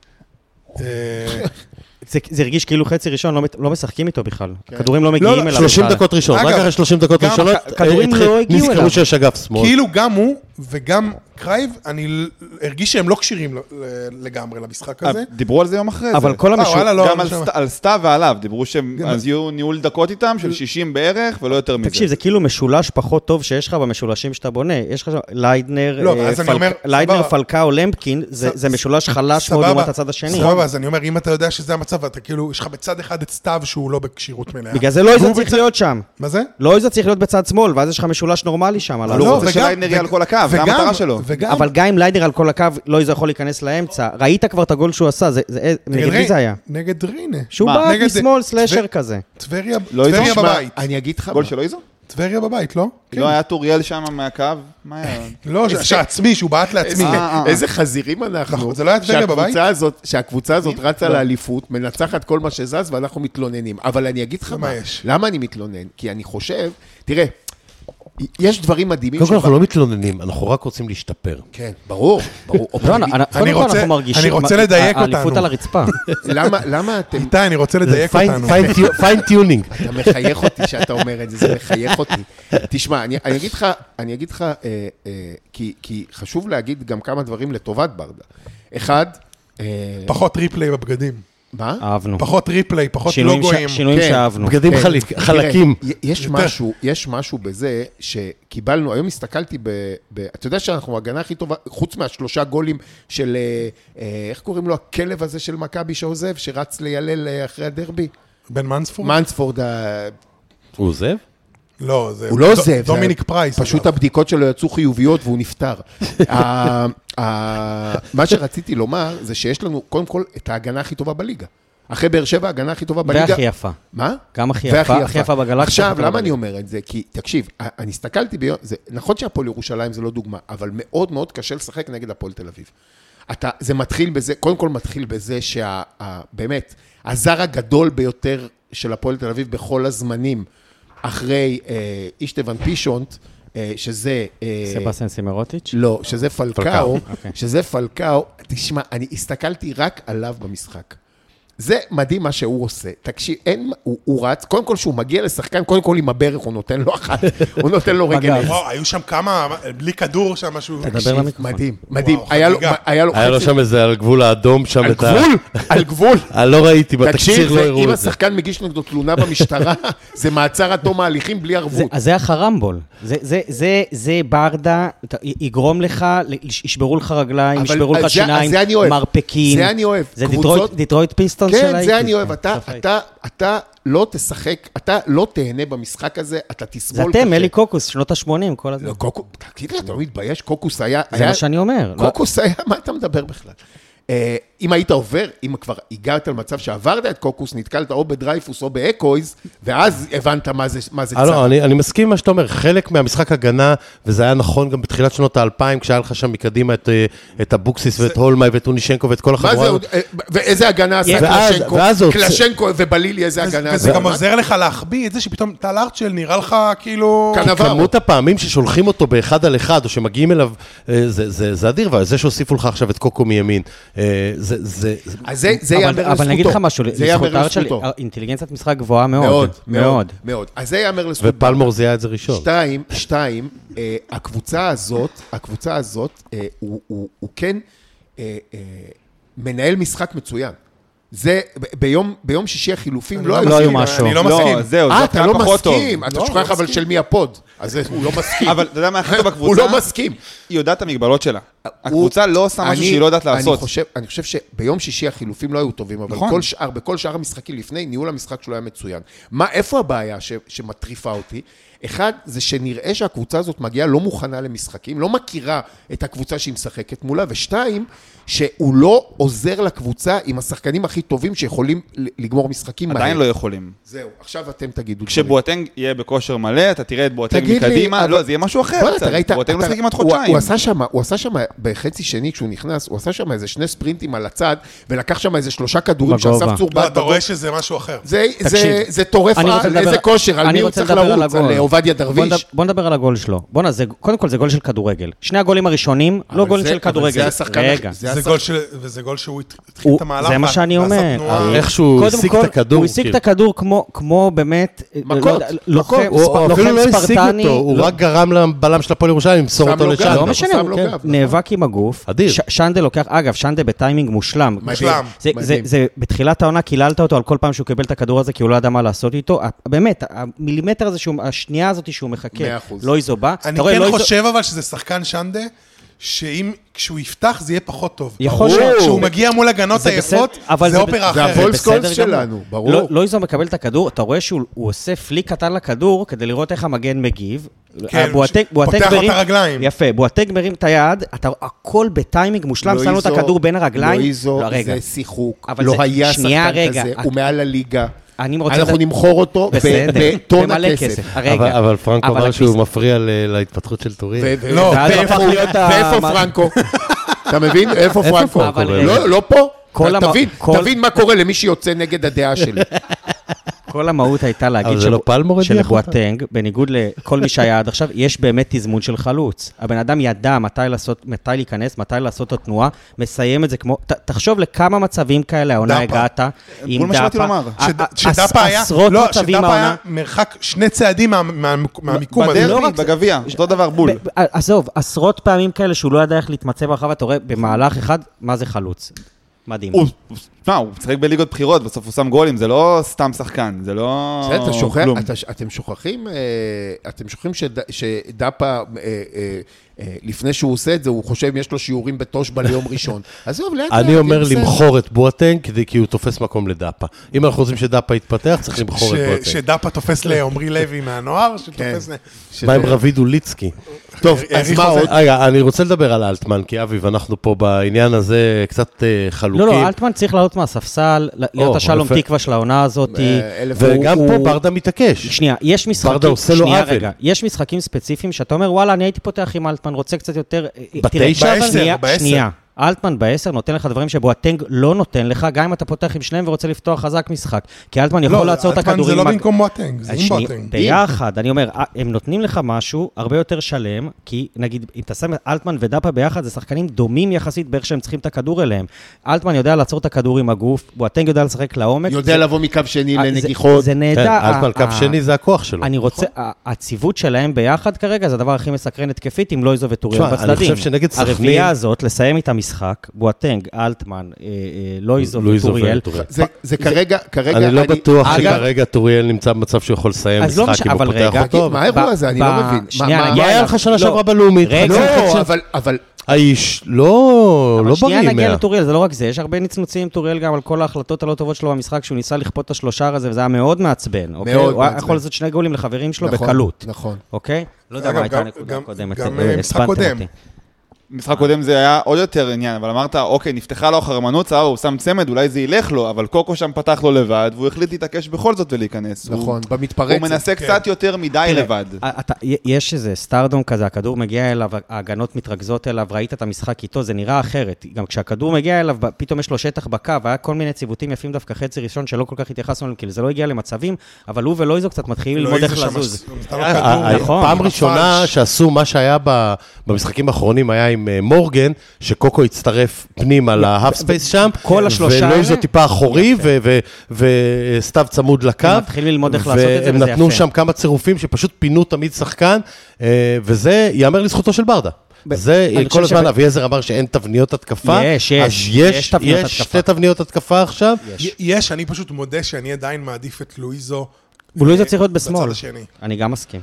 זה הרגיש כאילו חצי ראשון, לא משחקים איתו בכלל. הכדורים לא מגיעים אליו. שלושים דקות ראשון, רק אחרי שלושים דקות ראשונות, כדורים לא הגיעו אליו. נזכרו שיש אגף שמאל. כאילו גם הוא וגם קרייב, אני הרגיש שהם לא קשירים לגמרי למשחק הזה. דיברו על זה יום אחרי זה. אבל כל המשחק... גם על סתיו ועליו, דיברו שאז יהיו ניהול דקות איתם של שישים בערך, ולא יותר מזה. תקשיב, זה כאילו משולש פחות טוב שיש לך במשולשים שאתה בונה. יש לך ליידנר, פלקאו, למפקין, זה משולש חלש מאוד לעומת הצד השני. סבבה, אז אני אומר, אם אתה יודע שזה המצב, אתה כאילו, יש לך בצד אחד את סתיו שהוא לא בקשירות מלאה. בגלל זה לויזו צריך להיות שם. מה זה? לויזו צריך להיות בצד שמאל, ואז יש לך משולש נורמלי שם. לא רוצה שליידנר יהיה על כל הקו, זה המטרה שלו. אבל גם אם ליידנר על כל הקו, לויזו יכול להיכנס לאמצע. ראית כבר את הגול שהוא עשה, נגד מי זה היה? נגד רינה. שהוא בא משמאל סלשר כזה. טבריה בבית. אני אגיד לך... גול של לויזו? טבריה בבית, לא? לא היה טוריאל שם מהקו? מה היה? לא, שעצמי, שהוא בעט לעצמי. איזה חזירים אנחנו. זה לא היה טבריה בבית? שהקבוצה הזאת רצה לאליפות, מנצחת כל מה שזז, ואנחנו מתלוננים. אבל אני אגיד לך מה, למה אני מתלונן? כי אני חושב, תראה, יש דברים מדהימים. קודם כל אנחנו לא מתלוננים, אנחנו רק רוצים להשתפר. כן, ברור, ברור. אני רוצה לדייק אותנו. האליפות על הרצפה. למה אתם... איתי, אני רוצה לדייק אותנו. פיינטיונינג. אתה מחייך אותי שאתה אומר את זה, זה מחייך אותי. תשמע, אני אגיד לך, אני אגיד לך, כי חשוב להגיד גם כמה דברים לטובת ברדה. אחד... פחות ריפלי בבגדים. מה? אהבנו. פחות ריפלי, פחות לוגויים. שינויים שאהבנו. בגדים חלקים. יש משהו, יש משהו בזה שקיבלנו, היום הסתכלתי ב... אתה יודע שאנחנו הגנה הכי טובה, חוץ מהשלושה גולים של, איך קוראים לו, הכלב הזה של מכבי שעוזב, שרץ לילל אחרי הדרבי? בן מנספורד? מנספורד. הוא עוזב? לא, זה... הוא לא עוזב. דומיניק פרייס. פשוט הבדיקות שלו יצאו חיוביות והוא נפטר. מה שרציתי לומר זה שיש לנו קודם כל את ההגנה הכי טובה בליגה. אחרי באר שבע, ההגנה הכי טובה בליגה. והכי יפה. מה? גם הכי יפה, הכי יפה בגלקסיה. עכשיו, למה אני אומר את זה? כי, תקשיב, אני הסתכלתי ביום, נכון שהפועל ירושלים זה לא דוגמה, אבל מאוד מאוד קשה לשחק נגד הפועל תל אביב. אתה, זה מתחיל בזה, קודם כל מתחיל בזה שבאמת, הזר הגדול ביותר של הפועל תל אביב בכל הזמנים, אחרי אה, אישטבן פישונט, אה, שזה... אה, סבסטיאן סימרוטיץ'? לא, שזה פלקאו, פלקאו. אוקיי. שזה פלקאו, תשמע, אני הסתכלתי רק עליו במשחק. זה מדהים מה שהוא עושה. תקשיב, אין, הוא, הוא רץ, קודם כל שהוא מגיע לשחקן, קודם כל עם הברך, הוא נותן לו אחת, הוא נותן לו רגל. אגב. וואו, היו שם כמה, בלי כדור שם משהו. תדבר למיקרופון. מדהים, מדהים. וואו, היה לו, חגיגה. היה לו היה לו חצי- שם איזה על גבול האדום שם על את ה... גבול, על גבול. אני לא ראיתי, בתקציר תקשיב, לא זה- הראו אם את זה. השחקן מגיש נגדו תלונה במשטרה, זה מעצר עד תום ההליכים בלי זה, ערבות. אז זה החרמבול. זה, זה, זה, זה ברדה, אתה- יגרום לך, ישברו לך רגליים, אבל ישברו אז לך זה- אז שיניים, זה אני אוהב. מרפקים. זה אני אוהב. זה קבוצות- דיטרויט- דיטרויט פיסטון של כן, האיטי. זה אני אוהב. אתה, צפית. אתה, אתה לא תשחק, אתה לא תהנה במשחק הזה, אתה זה תסבול אתם, אלי קוקוס, שנות ה-שמונים, כל הזמן. לא, קוקו, תגיד לי, אתה לא מתבייש? קוקוס היה... זה היה- מה שאני אומר. לא- קוקוס היה, מה אתה מדבר בכלל? אה, אם היית עובר, אם כבר הגעת למצב שעברת את קוקוס, נתקלת או בדרייפוס או באקויז, ואז הבנת מה זה, מה זה אה, לא, צהר. אני, אני מסכים עם מה שאתה אומר, חלק מהמשחק הגנה, וזה היה נכון גם בתחילת שנות האלפיים, כשהיה לך שם מקדימה את, אה, את אבוקסיס ואת הולמאי ואת טונישנקו ואת כל מה החבורה. זה, עוד- אה, ואיזה הגנה עשה ואז- קלשנקו, ואז הוא- קלשנקו ובלילי, איזה הגנה וזה עשה. גם עוזר לך להחביא את זה שפתאום טל ארצ'ל נראה לך כאילו... כנב- עבר. כמות הפעמים ששולחים אותו באחד על אחד, או שמגיעים אליו, אה, זה, זה, זה אדיר, וזה שהוסיפו לך עכשיו את קוקו מימין, אה, זה, זה, זה, אז זה, זה אבל- יאמר לזכותו. אבל אני אגיד לך משהו, זה יאמר לזכותה של לזכותו. אינטליגנציית משחק גבוהה מאוד. מאוד, מאוד, מאוד. מאוד. אז זה יאמר לזכותו. ופלמור זיהה את זה ראשון. שתיים, שתיים, אה, הקבוצה הזאת, הקבוצה הזאת, אה, הוא, הוא, הוא כן אה, אה, מנהל משחק מצוין. זה, ב- ביום, ביום שישי החילופים לא לא היו מסכים. משהו. אני לא לא, מסכים. זהו, אה, זה אתה לא פחות טוב. מסכים, אתה לא, שוכח לא אבל מסכים. של מי הפוד. אז זה- הוא לא מסכים. אבל אתה יודע מה הכי טוב הוא בקבוצה? לא מסכים. היא יודעת את המגבלות שלה. הוא- הקבוצה לא עושה משהו אני- שהיא לא יודעת לעשות. אני חושב, אני חושב שביום שישי החילופים לא היו טובים, אבל נכון. כל שאר, בכל שאר המשחקים לפני, ניהול המשחק שלו היה מצוין. מה, איפה הבעיה ש, שמטריפה אותי? אחד, זה שנראה שהקבוצה הזאת מגיעה לא מוכנה למשחקים, לא מכירה את הקבוצה שהיא משחקת מולה, ושתיים, שהוא לא עוזר לקבוצה עם השחקנים הכי טובים שיכולים לגמור משחקים עדיין לא יכולים. זהו, עכשיו אתם תגידו דברים. כשבואטנג יהיה בכושר מלא, אתה תראה את בואטנג תגיד לי, מקדימה, אבל- לא, זה יהיה משהו אחר. בוא'נה, קצת. אתה ראית, בואטנג אתה- משחק כמעט הוא- חודשיים. הוא עשה שם, הוא עשה שם בחצי שני כשהוא נכנס, הוא עשה שם איזה שני ספרינטים על הצד, ולקח שם איזה שלושה כדורים בגובה. שאסף צור לא, בעט אתה רואה בגובה. שזה משהו אחר. זה, תקשיב, זה, זה טורף אני רוצה על לדבר- איזה כושר, על אני מי הוא רוצה צריך לדבר על לרוץ, הגול. על עובדיה בוא דרוויש. נדבר- בוא נדבר על הגול שלו. בוא'נה, זה- קודם כל זה גול של כדורגל. שני הגולים הראשונים, לא אבל גולים זה- של אבל כדורגל. זה השחקן- רגע. זה זה השחקן- גול של- וזה גול שהוא התחיל הוא- את המהלך. זה מה שאני ועשה אומר. תנועה. איך שהוא קודם השיג כל, את הכדור. הוא השיג את כאילו. הכדור כמו, כמו באמת, מכות, לא יודע, לוחם, מכות. הוא הוא לוחם אפילו לא השיג ספרטני, אותו, הוא לא- רק גרם לבלם של הפועל ירושלים למסור שם אותו לו לשם. גב. לא הוא משנה, שם הוא לו כן, גב, נכון. נאבק עם הגוף. אדיר. ש- שנדה לוקח, אגב, שנדה בטיימינג מושלם. מושלם. זה, זה, מדהים. זה, בתחילת העונה קיללת אותו על כל פעם שהוא קיבל את הכדור הזה, כי הוא לא ידע מה לעשות איתו. באמת, המילימטר הזה, שהוא, השנייה הזאת שהוא מחכה, מאה אחוז. לא איזו בא. אני אתה רואה, כן לא איזו- חושב אבל שזה שחקן שנדה, שאם, כשהוא יפתח זה יהיה פחות טוב. יכול ברור. להיות. כשהוא מגיע מול הגנות זה היפות, בסדר, אבל זה זה אופרה ב- זה אחרת. הוולסקולס בסדר גמור. שלנו, ברור. לא, לא איזו מקבל את הכדור, אתה רואה שהוא הוא עושה פליק קטן לכדור, כדי לראות איך המגן מגיב. כן, בואטנג- ש- בואטנג פותח לו מרים- את הרגליים. יפה, בואטנג מרים את היד, אתה, הכל בטיימינג מושלם, שם לו את לואיזו- הכדור בין הרגליים. לואיזו לא, רגע. זה שיחוק, אבל לא זה- היה שנייה, שחקן רגע. כזה, הוא מעל הליגה. אני רוצה... אנחנו לדעת- נמכור אותו ב- בסדר, בטון במלא הכסף. רגע. אבל, אבל פרנקו אבל אמר שהוא הכניס- מפריע ל- להתפתחות של טורין. ו- ו- לא, ואז ואיפה הפך הוא- להיות ה- ואיפה מה- פרנקו? אתה מבין? איפה איפה פרנקו? פרנקו? אבל לא, רגע. לא פה. כל המ- תבין, כל- תבין מה קורה למי שיוצא נגד הדעה שלי. כל המהות הייתה להגיד אבל זה לא פלמור הדיח אותה? שלבואטנג, בניגוד לכל מי שהיה עד עכשיו, יש באמת תזמון של חלוץ. הבן אדם ידע מתי לעשות, מתי להיכנס, מתי לעשות את התנועה, מסיים את זה כמו... ת- תחשוב לכמה מצבים כאלה העונה דאפה. הגעת, עם כל מה שבאתי דאפה. לומר. ע- שד- ע- שדאפה היה, עשרות לא, מצבים שדאפה היה העונה. מרחק שני צעדים מה- מה- מהמיקום הזה. בדרבי, רק זה- בגביע, אותו דבר בול. ב- ב- עזוב, עשרות פעמים כאלה שהוא לא ידע איך להתמצא ברחבה, אתה רואה במהלך אחד, מה זה חלוץ. מדהים. הוא, תשמע, הוא משחק בליגות בחירות, בסוף הוא שם גולים, זה לא סתם שחקן, זה לא בסדר, אתה שוכח- כלום. אתה- אתם שוכחים, אה, אתם שוכחים שד- שדאפה, אה, אה, אה, לפני שהוא עושה את זה, הוא חושב יש לו שיעורים בתושבע ליום ראשון. עזוב, לאט לאט. אני אומר בסדר. למכור את בואטנג, כדי- כי הוא תופס מקום לדאפה. אם אנחנו רוצים שדאפה יתפתח, צריך למכור את ש- בואטנג. שדאפה תופס לעומרי לוי מהנוער, שתופס... ל- מה עם רביד אוליצקי? טוב, אז העריך מה חוזה. עוד? רגע, אני רוצה לדבר על אלטמן, כי אביב, אנחנו פה בעניין הזה קצת אה, חלוקים. לא, לא, אלטמן צריך לעלות מהספסל, להיות או, השלום יפה. תקווה של העונה הזאת. אה, אלף- וגם הוא- פה הוא- ברדה מתעקש. שנייה, יש משחקים, ברדה עושה לו שנייה עוול. רגע, יש משחקים ספציפיים שאתה אומר, וואלה, אני הייתי פותח עם אלטמן, רוצה קצת יותר... בתשע? תראה, בעשר, שנייה, בעשר. שנייה. אלטמן בעשר נותן לך דברים שבואטנג לא נותן לך, גם אם אתה פותח עם שניהם ורוצה לפתוח חזק משחק. כי אלטמן יכול לעצור את הכדורים. לא, אלטמן זה לא במקום בואטנג, זה עם בואטנג. ביחד, אני אומר, הם נותנים לך משהו הרבה יותר שלם, כי נגיד, אם אתה שם אלטמן ודאפה ביחד, זה שחקנים דומים יחסית באיך שהם צריכים את הכדור אליהם. אלטמן יודע לעצור את הכדור עם הגוף, בואטנג יודע לשחק לעומק. יודע לבוא מקו שני לנגיחות. זה נהדר. אלטמן קו שני זה הכוח שלו. אני רוצה, הציוות שלהם ביחד כרגע, זה הדבר הכי מסקרן התקפית, אם לויזו וטוריאל בצדדים. אני חושב שנגד סכנין... הרביעייה הזאת, לסיים את המשחק, בואטנג, אלטמן, לויזו וטוריאל. זה כרגע, כרגע... אני לא בטוח שכרגע טוריאל נמצא במצב שהוא יכול לסיים משחק אם הוא פותח אותו. מה האירוע הזה? אני לא מבין. מה היה לך שנה שעברה בלאומית? לא, אבל... האיש לא בריא. שנייה נגיע לטוריאל, זה לא רק זה, יש הרבה נצנוצים עם טוריאל גם על כל ההחלטות הלא טובות שלו במשחק, שהוא ניסה לכפות את השלושה הזה, וזה היה מאוד מעצבן, אוקיי? הוא יכול לעשות שני גולים לחברים שלו בקלות. נכון. אוקיי? לא יודע מה הייתה הנקודה הקודמת. גם משחק קודם. משחק קודם זה היה עוד יותר עניין, אבל אמרת, אוקיי, נפתחה לו החרמנות, סבבה, הוא שם צמד, אולי זה ילך לו, אבל קוקו שם פתח לו לבד, והוא החליט להתעקש בכל זאת ולהיכנס. נכון, במתפרצת. הוא מנסה קצת יותר מדי לבד. יש איזה סטארדום כזה, הכדור מגיע אליו, ההגנות מתרכזות אליו, ראית את המשחק איתו, זה נראה אחרת. גם כשהכדור מגיע אליו, פתאום יש לו שטח בקו, היה כל מיני ציוותים יפים דווקא חצי ראשון, שלא כל כך התייחסנו אליהם, כי זה לא הגיע למצבים, אבל הוא ולויזו קצת מתחילים ללמוד איך לזוז. פעם ראשונה שעשו מה שהיה במשחקים האחרונים היה עם מורגן, שקוקו הצטרף פנימה להאף ספייס שם, כל השלושה האלה. ולויזו טיפה אחורי, וסתיו צמוד לקו. הם מתחילים ללמוד איך לעשות את זה, וזה יפה. והם נתנו שם כמה צירופים שפשוט פינו תמיד שחקן, וזה יאמר לזכותו של ברדה. זה כל הזמן, אביעזר אמר שאין תבניות התקפה. יש, יש. יש תבניות התקפה. יש שתי תבניות התקפה עכשיו. יש, אני פשוט מודה שאני עדיין מעדיף את לואיזו. ולואיזו צריך להיות בשמאל. אני גם מסכים.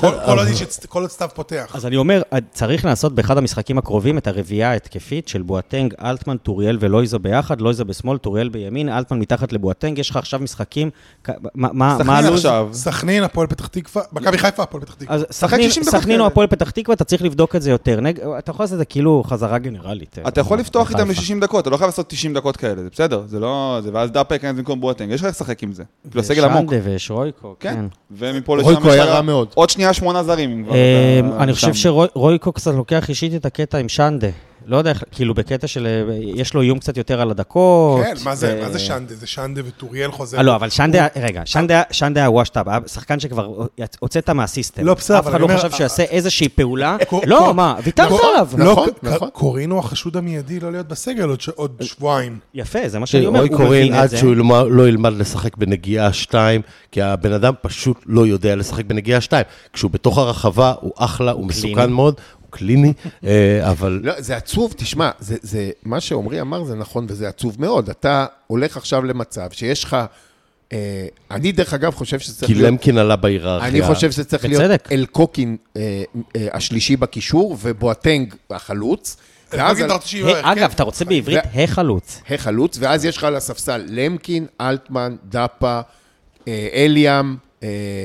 כל עוד סתיו פותח. אז אני אומר, צריך לעשות באחד המשחקים הקרובים את הרביעייה ההתקפית של בואטנג, אלטמן, טוריאל ולויזו ביחד, לויזו בשמאל, טוריאל בימין, אלטמן מתחת לבואטנג, יש לך עכשיו משחקים, מה הלוז? סכנין, הפועל פתח תקווה, מכבי חיפה, הפועל פתח תקווה. סכנין או הפועל פתח תקווה, אתה צריך לבדוק את זה יותר. אתה יכול לעשות את זה כאילו חזרה גנרלית. אתה יכול לפתוח איתם ל-שישים דקות, אתה לא חייב לעשות תשעים דקות כאלה, זה בסדר, זה לא, זה ואז דאפה ייכנס במקום בואטנג, יש לך לשחק עם זה. סגל עמוק. ויש רויקו, כן. ומפה לשם עוד שנייה שמונה זרים. אני חושב שרויקו קצת לוקח אישית את הקטע עם שנדה. לא יודע, כאילו בקטע של, יש לו איום קצת יותר על הדקות. כן, מה זה, מה זה שנדה? זה שנדה וטוריאל חוזר. לא, אבל שנדה, רגע, שנדה היה וושטאפ, שחקן שכבר הוצאת מהסיסטם. לא, בסדר. אף אחד לא חשב שיעשה איזושהי פעולה. לא, מה, ויתרת עליו. נכון, נכון. קורינו החשוד המיידי לא להיות בסגל עוד שבועיים. יפה, זה מה שאני אומר. רוי קורין עד שהוא לא ילמד לשחק בנגיעה שתיים, כי הבן אדם פשוט לא יודע לשחק בנגיעה שתיים. כשהוא בתוך הרחבה, הוא אחלה, הוא מסוכן מאוד. קליני, אבל... לא, זה עצוב, תשמע, זה, זה, מה שעומרי אמר זה נכון, וזה עצוב מאוד. אתה הולך עכשיו למצב שיש לך, אה, אני דרך אגב חושב שזה צריך להיות... כי למקין עלה בהיררכיה. אני חושב שזה צריך בצדק. להיות אל קוקין אה, אה, השלישי בקישור, ובואטנג החלוץ. ואז על... אגב, אתה רוצה בעברית, ו... החלוץ. החלוץ, ואז יש לך על הספסל למקין, אלטמן, דאפה, אה, אליאם, אה,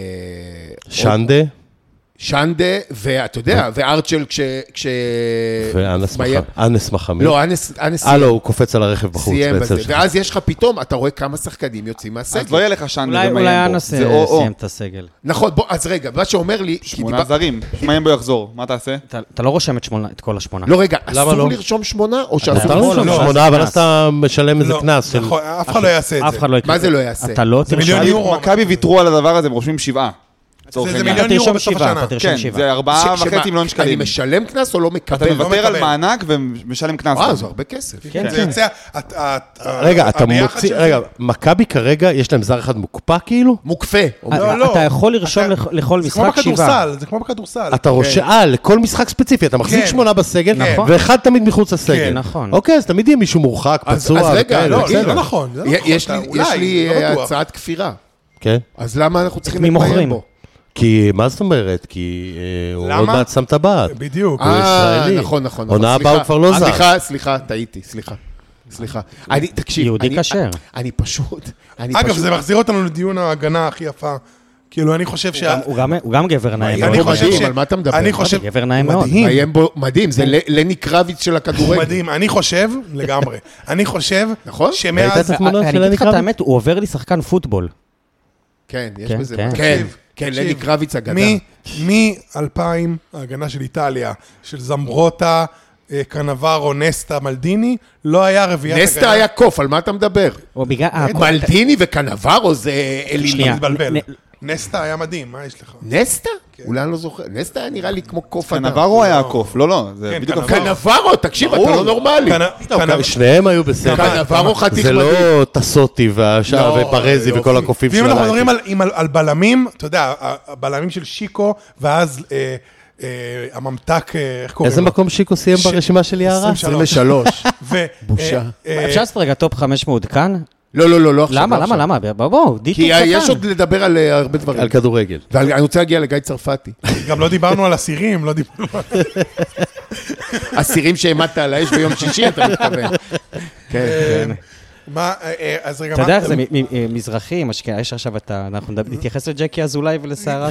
שנדה. שנדה, ואתה יודע, וארצ'ל כש... ואנס מחמיר. לא, אנס... אה, לא, הוא קופץ על הרכב בחוץ. ואז יש לך פתאום, אתה רואה כמה שחקנים יוצאים מהסגל. אז לא יהיה לך שנדה אולי אנס סיים את הסגל. נכון, בוא, אז רגע, מה שאומר לי... שמונה זרים, שמיים בו יחזור, מה תעשה? אתה לא רושם את כל השמונה. לא, רגע, אסור לרשום שמונה, או שאסור לרשום שמונה? אתה לא שמונה, אבל אז אתה משלם איזה קנס. נכון, אף אחד לא יעשה את זה. מה זה לא יעשה? זה מיליון יורו. מכבי ויתרו על הדבר הזה, הם רושמים שבעה. זה מיליון יורו בסוף השנה. כן, זה ארבעה וחצי מיליון שקלים. אני משלם קנס או לא מקבל? אתה מוותר על מענק ומשלם קנס. אה, זה הרבה כסף. זה יוצא... רגע, אתה מוציא... רגע, מכבי כרגע, יש להם זר אחד מוקפא כאילו? מוקפה. אתה יכול לרשום לכל משחק שבעה. זה כמו בכדורסל. אתה רושם, אה, לכל משחק ספציפי, אתה מחזיק שמונה בסגל, ואחד תמיד מחוץ לסגל. נכון. אוקיי, אז תמיד יהיה מישהו מורחק, פצוע. אז רגע, לא נכון. יש לי הצעת כפירה. כן. אז למה אנחנו צריכים להתמיין בו? כי, מה זאת אומרת? כי הוא עוד מעט שם טבעת. בדיוק. הוא ישראלי. נכון, נכון. עונה הבאה הוא כבר לא זר. סליחה, סליחה, טעיתי, סליחה. סליחה. אני, תקשיב. יהודי כשר. אני פשוט... אגב, זה מחזיר אותנו לדיון ההגנה הכי יפה. כאילו, אני חושב שה... הוא גם גבר נעים. אני חושב ש... על מה אתה מדבר? אני חושב... גבר נעים מאוד. מדהים, זה לני קרביץ של הכדורגל. מדהים, אני חושב, לגמרי. אני חושב... נכון? שמאז... אני אגיד לך את האמת, הוא עובר לי שחקן פוטבול. כן, יש בזה... כן. כן, לני קרביץ אגדה. מ-אלפיים, ההגנה של איטליה, של זמברוטה, קנברו, נסטה, מלדיני, לא היה רביעיית הגנה. נסטה היה קוף, על מה אתה מדבר? מלדיני וקנברו זה אליני. מתבלבל. נסטה היה מדהים, מה יש לך? נסטה? אולי אני לא זוכר. נסטה היה נראה לי כמו קוף אדם. קנברו היה קוף, לא, לא. זה בדיוק קנברו, תקשיב, אתה לא נורמלי. שניהם היו בסדר. קנברו חתיך זה מדהים. לא טסוטי וברזי וכל הקופים של ואם אנחנו הלייטים. מדברים על בלמים, אתה יודע, הבלמים של שיקו, ואז הממתק, איך קוראים? איזה מקום שיקו סיים ברשימה של יערה? עשרים ושלוש. בושה. אפשר לעשות רגע טופ חמש מאות כאן? לא, לא, לא, לא עכשיו. למה, למה, למה? בואו, דיטו כי קטן. יש עוד לדבר על הרבה דברים. על כדורגל. ואני רוצה להגיע לגיא צרפתי. גם לא דיברנו על אסירים, לא דיברנו על... אסירים שהעמדת על האש ביום שישי, אתה מתכוון. כן. מה, אז רגע, אתה יודע איך זה מזרחי, יש עכשיו את ה... אנחנו נתייחס לג'קי אזולאי ולסערת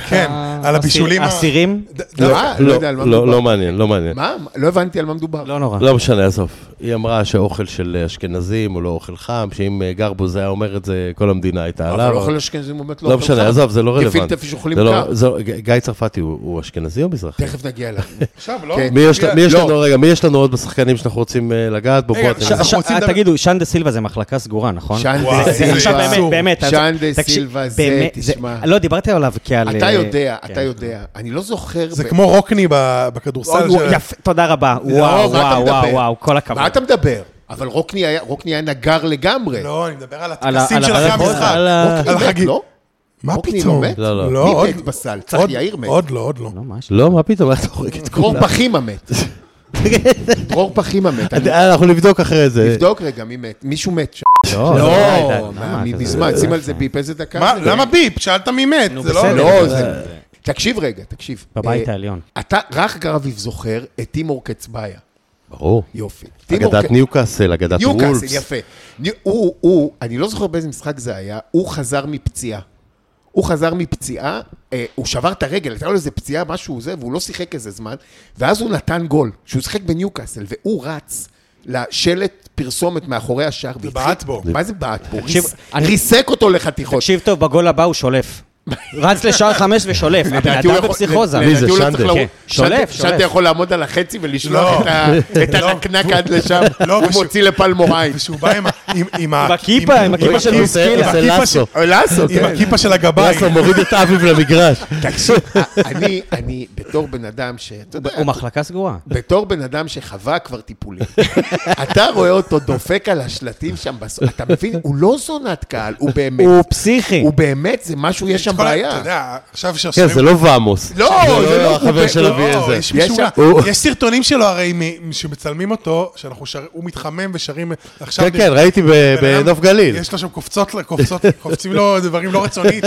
האסירים? לא, לא יודע על מה מדובר. לא מעניין, לא מעניין. מה? לא הבנתי על מה מדובר. לא נורא. לא משנה, עזוב. היא אמרה שאוכל של אשכנזים הוא לא אוכל חם, שאם גרבוז היה אומר את זה, כל המדינה הייתה עליו. אבל אוכל אשכנזים הוא באמת לא לא אוכל חם. משנה, עזוב, זה לא רלוונטי. גפילטע פיש אוכלים קר. גיא צרפתי הוא אשכנזי או מזרחי? תכף נגיע אליו. עכשיו, לא? מי יש לנו, רגע, מי יש לנו עוד בשחקנים שאנחנו רוצים לגעת בו? תגידו, שאן דה סילבה זה מחלקה סגורה, נכון? שאן דה סילבה. עכשיו באמת, באמת. שאן דה סילבה זה, תשמע. לא, דיברתי עליו כעל... אתה יודע, אתה יודע. אני לא זוכר... זה כמו רוקני בכדורסל. תודה רבה. וואו, וואו, וואו, כל הכבוד. מה אתה מדבר? אבל רוקני היה נגר לגמרי. לא, אני מדבר על הטקסים של אחרי המשחק. על החגים. מה פתאום? מת? לא, לא. מי מת בסל? צחי יאיר מת. עוד לא, עוד לא. לא, מה פתאום? איך אתה חורק את כולם? דרור פחימה מת. דרור פחימה מת. אנחנו נבדוק אחרי זה. נבדוק רגע, מי מת? מישהו מת שם. לא, לא, מזמן, שים על זה ביפ, איזה דקה. למה ביפ? שאלת מי מת. לא, זה... תקשיב רגע, תקשיב. בבית העליון. אתה, רק גרביב זוכר את טימור קצבאיה. ברור. יופי. אגדת ניוקאסל, אגדת וולפס. ניוקאסל, יפה. הוא, הוא, אני לא זוכר באיזה משחק זה היה, הוא חזר מפציעה. הוא חזר מפציעה, הוא שבר את הרגל, הייתה לו איזה פציעה, משהו זה, והוא לא שיחק איזה זמן, ואז הוא נתן גול, שהוא שיחק בניוקאסל, והוא רץ לשלט פרסומת מאחורי השער. זה בעט בו. מה זה בעט בו? ריסק אותו לחתיכות. תקשיב טוב, בגול הבא הוא שולף. רץ לשער חמש ושולף, הבן אדם בפסיכוזה. מי זה, שנדה? שולף, שנדה יכול לעמוד על החצי ולשלוח את הנקנק עד לשם, הוא מוציא לפלמוריים. ושהוא בא עם הכיפה, עם הכיפה של מוסקילה. זה לסו. לסו, עם הכיפה של הגבאי. לסו מוריד את אביב למגרש. תקשיב, אני, אני בתור בן אדם ש... הוא מחלקה סגורה. בתור בן אדם שחווה כבר טיפולים. אתה רואה אותו דופק על השלטים שם בסוף, אתה מבין? הוא לא זונת קהל, הוא באמת... הוא פסיכי. הוא באמת, זה משהו, יש שם בעיה. אתה יודע, עכשיו כן, זה לא ואמוס. לא, זה לא... החבר של אבי איזה. יש סרטונים שלו הרי שמצלמים אותו, שהוא מתחמם ושרים עכשיו... כן, כן, ראיתי בנוף גליל. יש לו שם קופצות, קופצים לו דברים לא רצונית.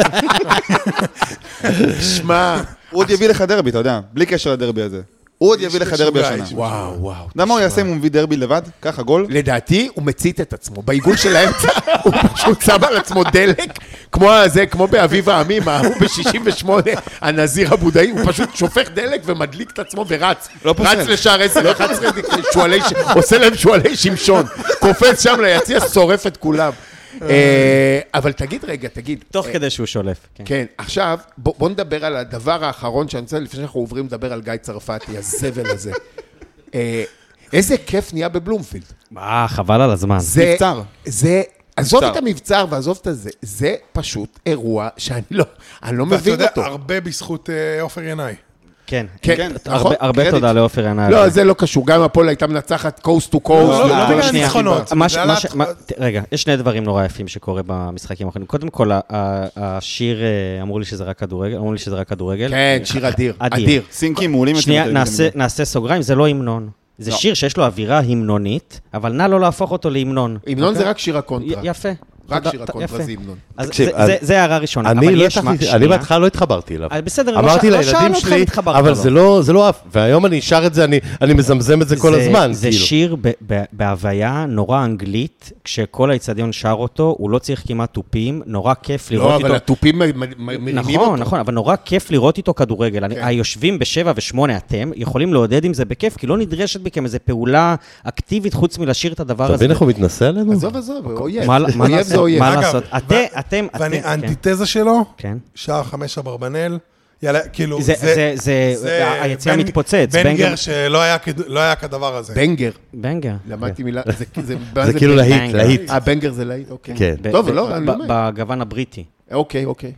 שמע, הוא עוד יביא לך דרבי, אתה יודע, בלי קשר לדרבי הזה. הוא עוד יביא לך דרבי השנה. וואו, וואו. למה הוא יעשה אם הוא מביא דרבי לבד? ככה גול? לדעתי, הוא מצית את עצמו. בעיגול של האמצע, הוא פשוט שם על עצמו דלק, כמו זה, כמו באביב העמים, הוא ב-שישים ושמונה, הנזיר הבודאי, הוא פשוט שופך דלק ומדליק את עצמו ורץ. רץ לשער עשר, אחת עשרה, עושה להם שואלי שמשון. קופץ שם ליציע, שורף את כולם. אבל תגיד רגע, תגיד. תוך כדי שהוא שולף. כן, עכשיו, בוא נדבר על הדבר האחרון שאני רוצה, לפני שאנחנו עוברים לדבר על גיא צרפתי, הזבל הזה. איזה כיף נהיה בבלומפילד. מה, חבל על הזמן. מבצר. זה, עזוב את המבצר ועזוב את זה, זה פשוט אירוע שאני לא, אני לא מבין אותו. ואתה יודע, הרבה בזכות עופר ינאי. כן, כן, נכון. הרבה תודה לעופר ינאי. לא, זה לא קשור, גם הפועל הייתה מנצחת coast to coast. לא בגלל ניצחונות. רגע, יש שני דברים נורא יפים שקורה במשחקים האחרונים. קודם כל, השיר, אמרו לי שזה רק כדורגל, אמרו לי שזה רק כדורגל. כן, שיר אדיר. אדיר. סינקים מעולים. שנייה, נעשה סוגריים, זה לא המנון. זה שיר שיש לו אווירה המנונית, אבל נא לא להפוך אותו להמנון. המנון זה רק שיר הקונטרה. יפה. רק שיר הקונטרה זה המנון. אז זה הערה ראשונה. אני בהתחלה לא התחברתי אליו. בסדר, אמרתי לילדים שלי, אבל זה לא אף, והיום אני שר את זה, אני מזמזם את זה כל הזמן. זה שיר בהוויה נורא אנגלית, כשכל האצטדיון שר אותו, הוא לא צריך כמעט טופים, נורא כיף לראות איתו. לא, אבל הטופים מרימים אותו. נכון, נכון, אבל נורא כיף לראות איתו כדורגל. היושבים בשבע ושמונה אתם, יכולים לעודד עם זה בכיף, כי לא נדרשת בכם איזו פעולה אקטיבית חוץ מלשיר את הדבר הזה. תבין איך הוא מתנסה עלינו? עזוב, עזוב, אויב. מה לעשות? אתם, אתם, ואני, האנטיתזה שלו, כן. שער חמש אברבנאל, יאללה, כאילו, זה, זה, זה, זה היציאה מתפוצץ. בנגר שלא היה, לא היה כדבר הזה. בנגר. בנגר. למדתי מילה, זה כאילו להיט, להיט. אה, בנגר זה להיט, אוקיי. כן. טוב, לא, אני אומר. בגוון הבריטי. אוקיי, אוקיי.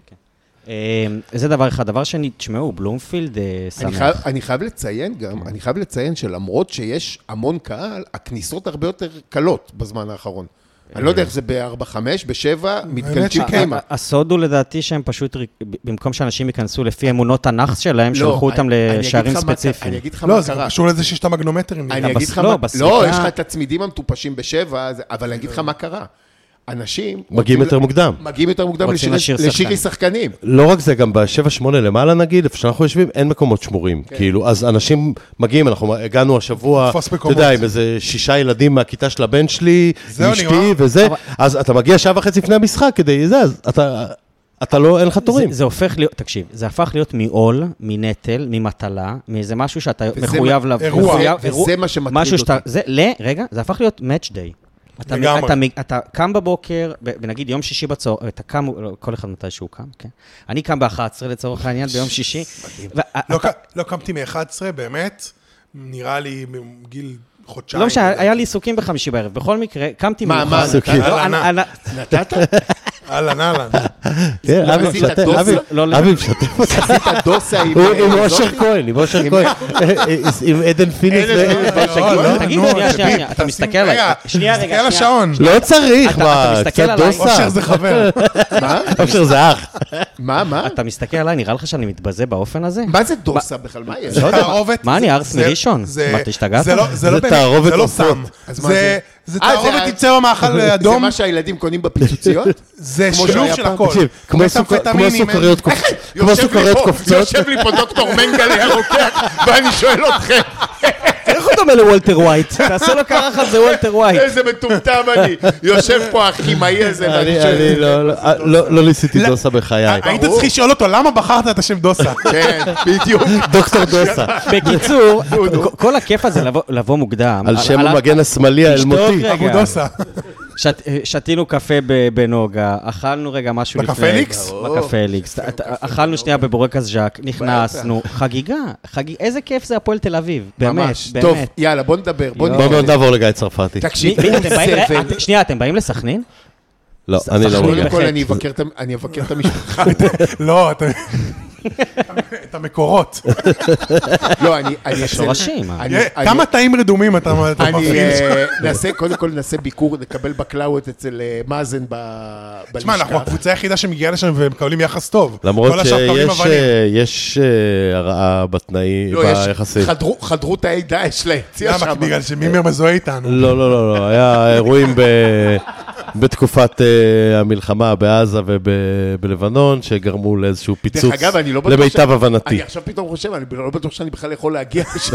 זה דבר אחד. דבר שני, תשמעו, בלומפילד שמח. אני חייב לציין גם, אני חייב לציין שלמרות שיש המון קהל, הכניסות הרבה יותר קלות בזמן האחרון. אני לא יודע איך זה ב-ארבע חמש, ב-שבע, מתקלצ'ים קיימה. הסוד הוא לדעתי שהם פשוט, במקום שאנשים ייכנסו לפי אמונות הנח שלהם, שלחו אותם לשערים ספציפיים. אני אגיד לך מה קרה. לא, זה קשור לזה שיש את המגנומטרים. אני אגיד לך מה, לא, יש לך את הצמידים המטופשים בשבע, אבל אני אגיד לך מה קרה. אנשים... מגיעים יותר מוקדם. מגיעים יותר מוקדם לשירי שחקנים. לא רק זה, גם ב-שבע שמונה למעלה נגיד, איפה שאנחנו יושבים, אין מקומות שמורים. כאילו, אז אנשים מגיעים, אנחנו הגענו השבוע, אתה יודע, עם איזה שישה ילדים מהכיתה של הבן שלי, עם אשתי וזה, אז אתה מגיע שעה וחצי לפני המשחק כדי זה, אז אתה... אתה לא, אין לך תורים. זה הופך להיות, תקשיב, זה הפך להיות מעול, מנטל, ממטלה, מאיזה משהו שאתה מחויב ל... אירוע. וזה מה שמטריד אותי. רגע, זה הפך להיות match day. אתה, אתה, אתה קם בבוקר, ונגיד יום שישי בצור, אתה קם, כל אחד מתי שהוא קם, כן? אני קם ב-אחת עשרה לצורך העניין ביום שישי. לא, לא קמתי מ-אחת עשרה, באמת, נראה לי מגיל חודשיים. לא משנה, היה לי עיסוקים בחמישי בערב. בכל מקרה, קמתי מאוחר. מה, מה, נתת? אהלן, אהלן. אבי משתף, אבי משתף. עשית דוסה עם... עם אושר כהן, עם אושר כהן. עם עדן פינס. תגיד, שנייה, שנייה, אתה מסתכל עליי. שנייה, רגע, מסתכל על השעון. לא צריך, מה, קצת דוסה. אושר זה חבר. מה? אושר זה אח. מה, מה? אתה מסתכל עליי, נראה לך שאני מתבזה באופן הזה? מה זה דוסה בכלל? מה יש? מה אני ארס מראשון? מה, תשתגעת? זה תערובת עופות. זה תערובת יצר המאכל אדום. זה מה שהילדים קונים בפיצוציות? זה שילוב של הכל. כמו סוכריות קופצות. יושב לי פה דוקטור מנגלה הרוקח, ואני שואל אתכם. איך הוא דומה לוולטר ווייט? תעשה לו קרח על זה וולטר ווייט. איזה מטומטם אני. יושב פה הכימאי הזה, ואני שואל... אני לא ניסיתי דוסה בחיי. היית צריך לשאול אותו, למה בחרת את השם דוסה? כן, בדיוק. דוקטור דוסה. בקיצור, כל הכיף הזה לבוא מוקדם. על שם המגן השמאלי האלמותי. אבו דוסה. שתינו קפה בנוגה, אכלנו רגע משהו לפני... בקפליקס? בקפליקס. אכלנו שנייה בבורקס ז'אק, נכנסנו, חגיגה, איזה כיף זה הפועל תל אביב, באמת, באמת. טוב, יאללה, בוא נדבר. בוא נעבור לגיא צרפתי. תקשיב, שנייה, אתם באים לסכנין? לא, אני לא מגיע. קודם כל אני אבקר את המשפחה. לא, אתה... את המקורות. לא, אני... השורשים. כמה תאים רדומים אתה מפעיל? נעשה, קודם כל נעשה ביקור, נקבל בקלאוות אצל מאזן בלשכה. תשמע, אנחנו הקבוצה היחידה שמגיעה לשם ומקבלים יחס טוב. למרות שיש הרעה בתנאי, ביחסים. חדרו תאי דאעש ליציאה שם. למה? בגלל שמימר מזוהה איתנו. לא, לא, לא, לא. היה אירועים בתקופת המלחמה בעזה ובלבנון, שגרמו לאיזשהו פיצוץ. למיטב הבנתי. אני עכשיו פתאום חושב, אני לא בטוח שאני בכלל יכול להגיע לשם.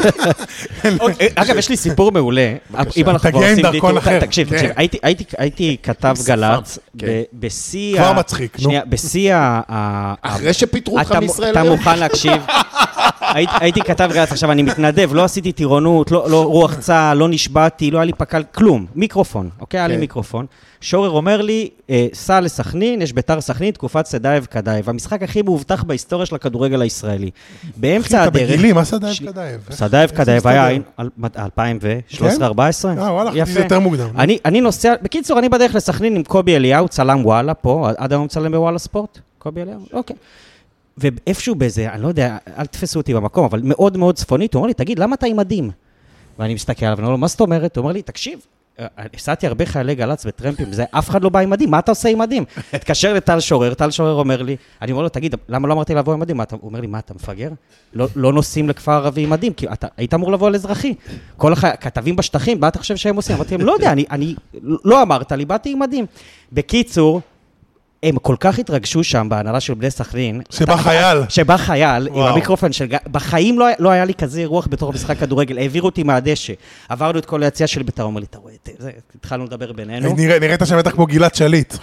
אגב, יש לי סיפור מעולה. תגיע עם דרכון אחר. תקשיב, תקשיב. הייתי כתב גל"צ בשיא... כבר מצחיק, נו. בשיא ה... אחרי שפיתרו אותך מישראל. אתה מוכן להקשיב. הייתי כתב גל"צ, עכשיו אני מתנדב, לא עשיתי טירונות, לא רוח צה"ל, לא נשבעתי, לא היה לי פקל, כלום. מיקרופון, אוקיי? היה לי מיקרופון. שורר אומר לי, סע לסכנין, יש ביתר סכנין, תקופת סדאייב קדאייב. המשחק הכי מאובטח בהיסטוריה של הכדורגל הישראלי. באמצע הדרך... אתה בגילי, מה סדאייב קדאייב? סדאייב קדאייב היה אלפיים ושלוש עשרה ארבע עשרה. אה, וואלה, זה יותר מוקדם. אני נוסע, בקיצור, אני בדרך לסכנין עם קובי אליהו, צלם וואלה פה, עד היום צלם בוואלה ספורט, קובי אליהו, אוקיי. ואיפשהו בזה, אני לא יודע, אל תפסו אותי במקום, אבל מאוד מאוד צפונית, הוא אומר לי, תגיד, למה אתה עם מדים? ואני מסתכל עליו, ואני אומר לו, מה זאת אומרת? הוא אומר לי, תקשיב, עשיתי הרבה חיילי גל"צ וטרמפים, זה אף אחד לא בא עם מדים, מה אתה עושה עם מדים? התקשר לטל שורר, טל שורר אומר לי, אני אומר לו, תגיד, למה לא אמרתי לבוא עם מדים? הוא אומר לי, מה, אתה מפגר? לא נוסעים לכפר ערבי עם מדים, כי אתה היית אמור לבוא על אזרחי. כל הכתבים בשטחים, מה אתה חושב שהם עושים? אמרתי, לא יודע, אני לא אמרת לי, באתי עם מדים. בקיצור, הם כל כך התרגשו שם בהנהלה של בני סכנין. שבא חייל. שבא חייל, עם המיקרופון של... בחיים לא היה לי כזה רוח בתור משחק כדורגל. העבירו אותי מהדשא. עברנו את כל היציאה של בית"ר, אומר לי, אתה רואה, התחלנו לדבר בינינו. נראית שם בטח כמו גלעד שליט.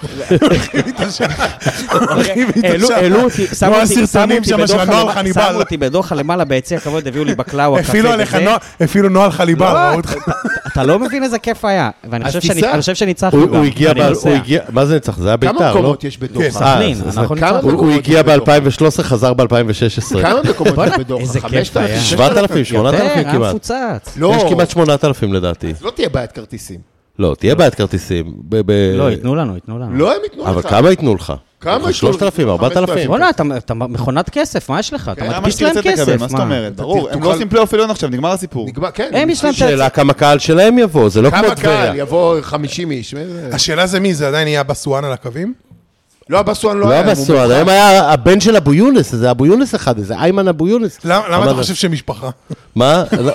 העלו אותי, שמו אותי בדוחה למעלה ביציע הכבוד, הביאו לי בקלאו. אפילו נועל חליבל. אתה לא מבין איזה כיף היה. ואני חושב שניצחנו. מה זה ניצח? זה היה בית"ר, לא? יש בדוחה? סכנין, אנחנו כמה ניצחנו. מקומות הוא יש הגיע בדוחה? ב-אלפיים ושלוש עשרה, חזר ב-אלפיים ושש עשרה. כמה מקומות יש בדוחה? איזה כיף חמשת אלפים, היה. ששת שבעת אלפים, שמונת אלפים יותר, היה כמעט. מפוצץ. לא, יש כמעט שמונת אלפים לדעתי. לא תהיה בעיית כרטיסים. לא, תהיה בעיית כרטיסים. ב- ב- לא, ייתנו לנו, ייתנו לנו. לא, הם ייתנו לך. אבל כמה ייתנו לך? כמה ייתנו לך? שלושת אלפים, ארבעת אלפים. בוא'נה, אתה- אתה מכונת כסף, מה יש לך? אתה למה מדפיס להם שתרצה תקבל? כסף, מה זאת אומרת? ברור, הם תוכל- לא עושים פלייאוף עליון עכשיו, נגמר הסיפור. נגמר, כן. הם יש להם את שאלה כמה קהל שלהם יבוא, זה לא כמו כמה טבריה. קהל? יבוא חמישים איש. השאלה זה מי, זה עדיין יהיה בסואן על הקווים? לא, הבסואן לא לא היה. בסואן, היום היה הבן של אבו יונס, זה אבו יונס אחד, זה איימן אבו יונס. למה למה אבל- אתה חושב שמשפחה? מה? לא-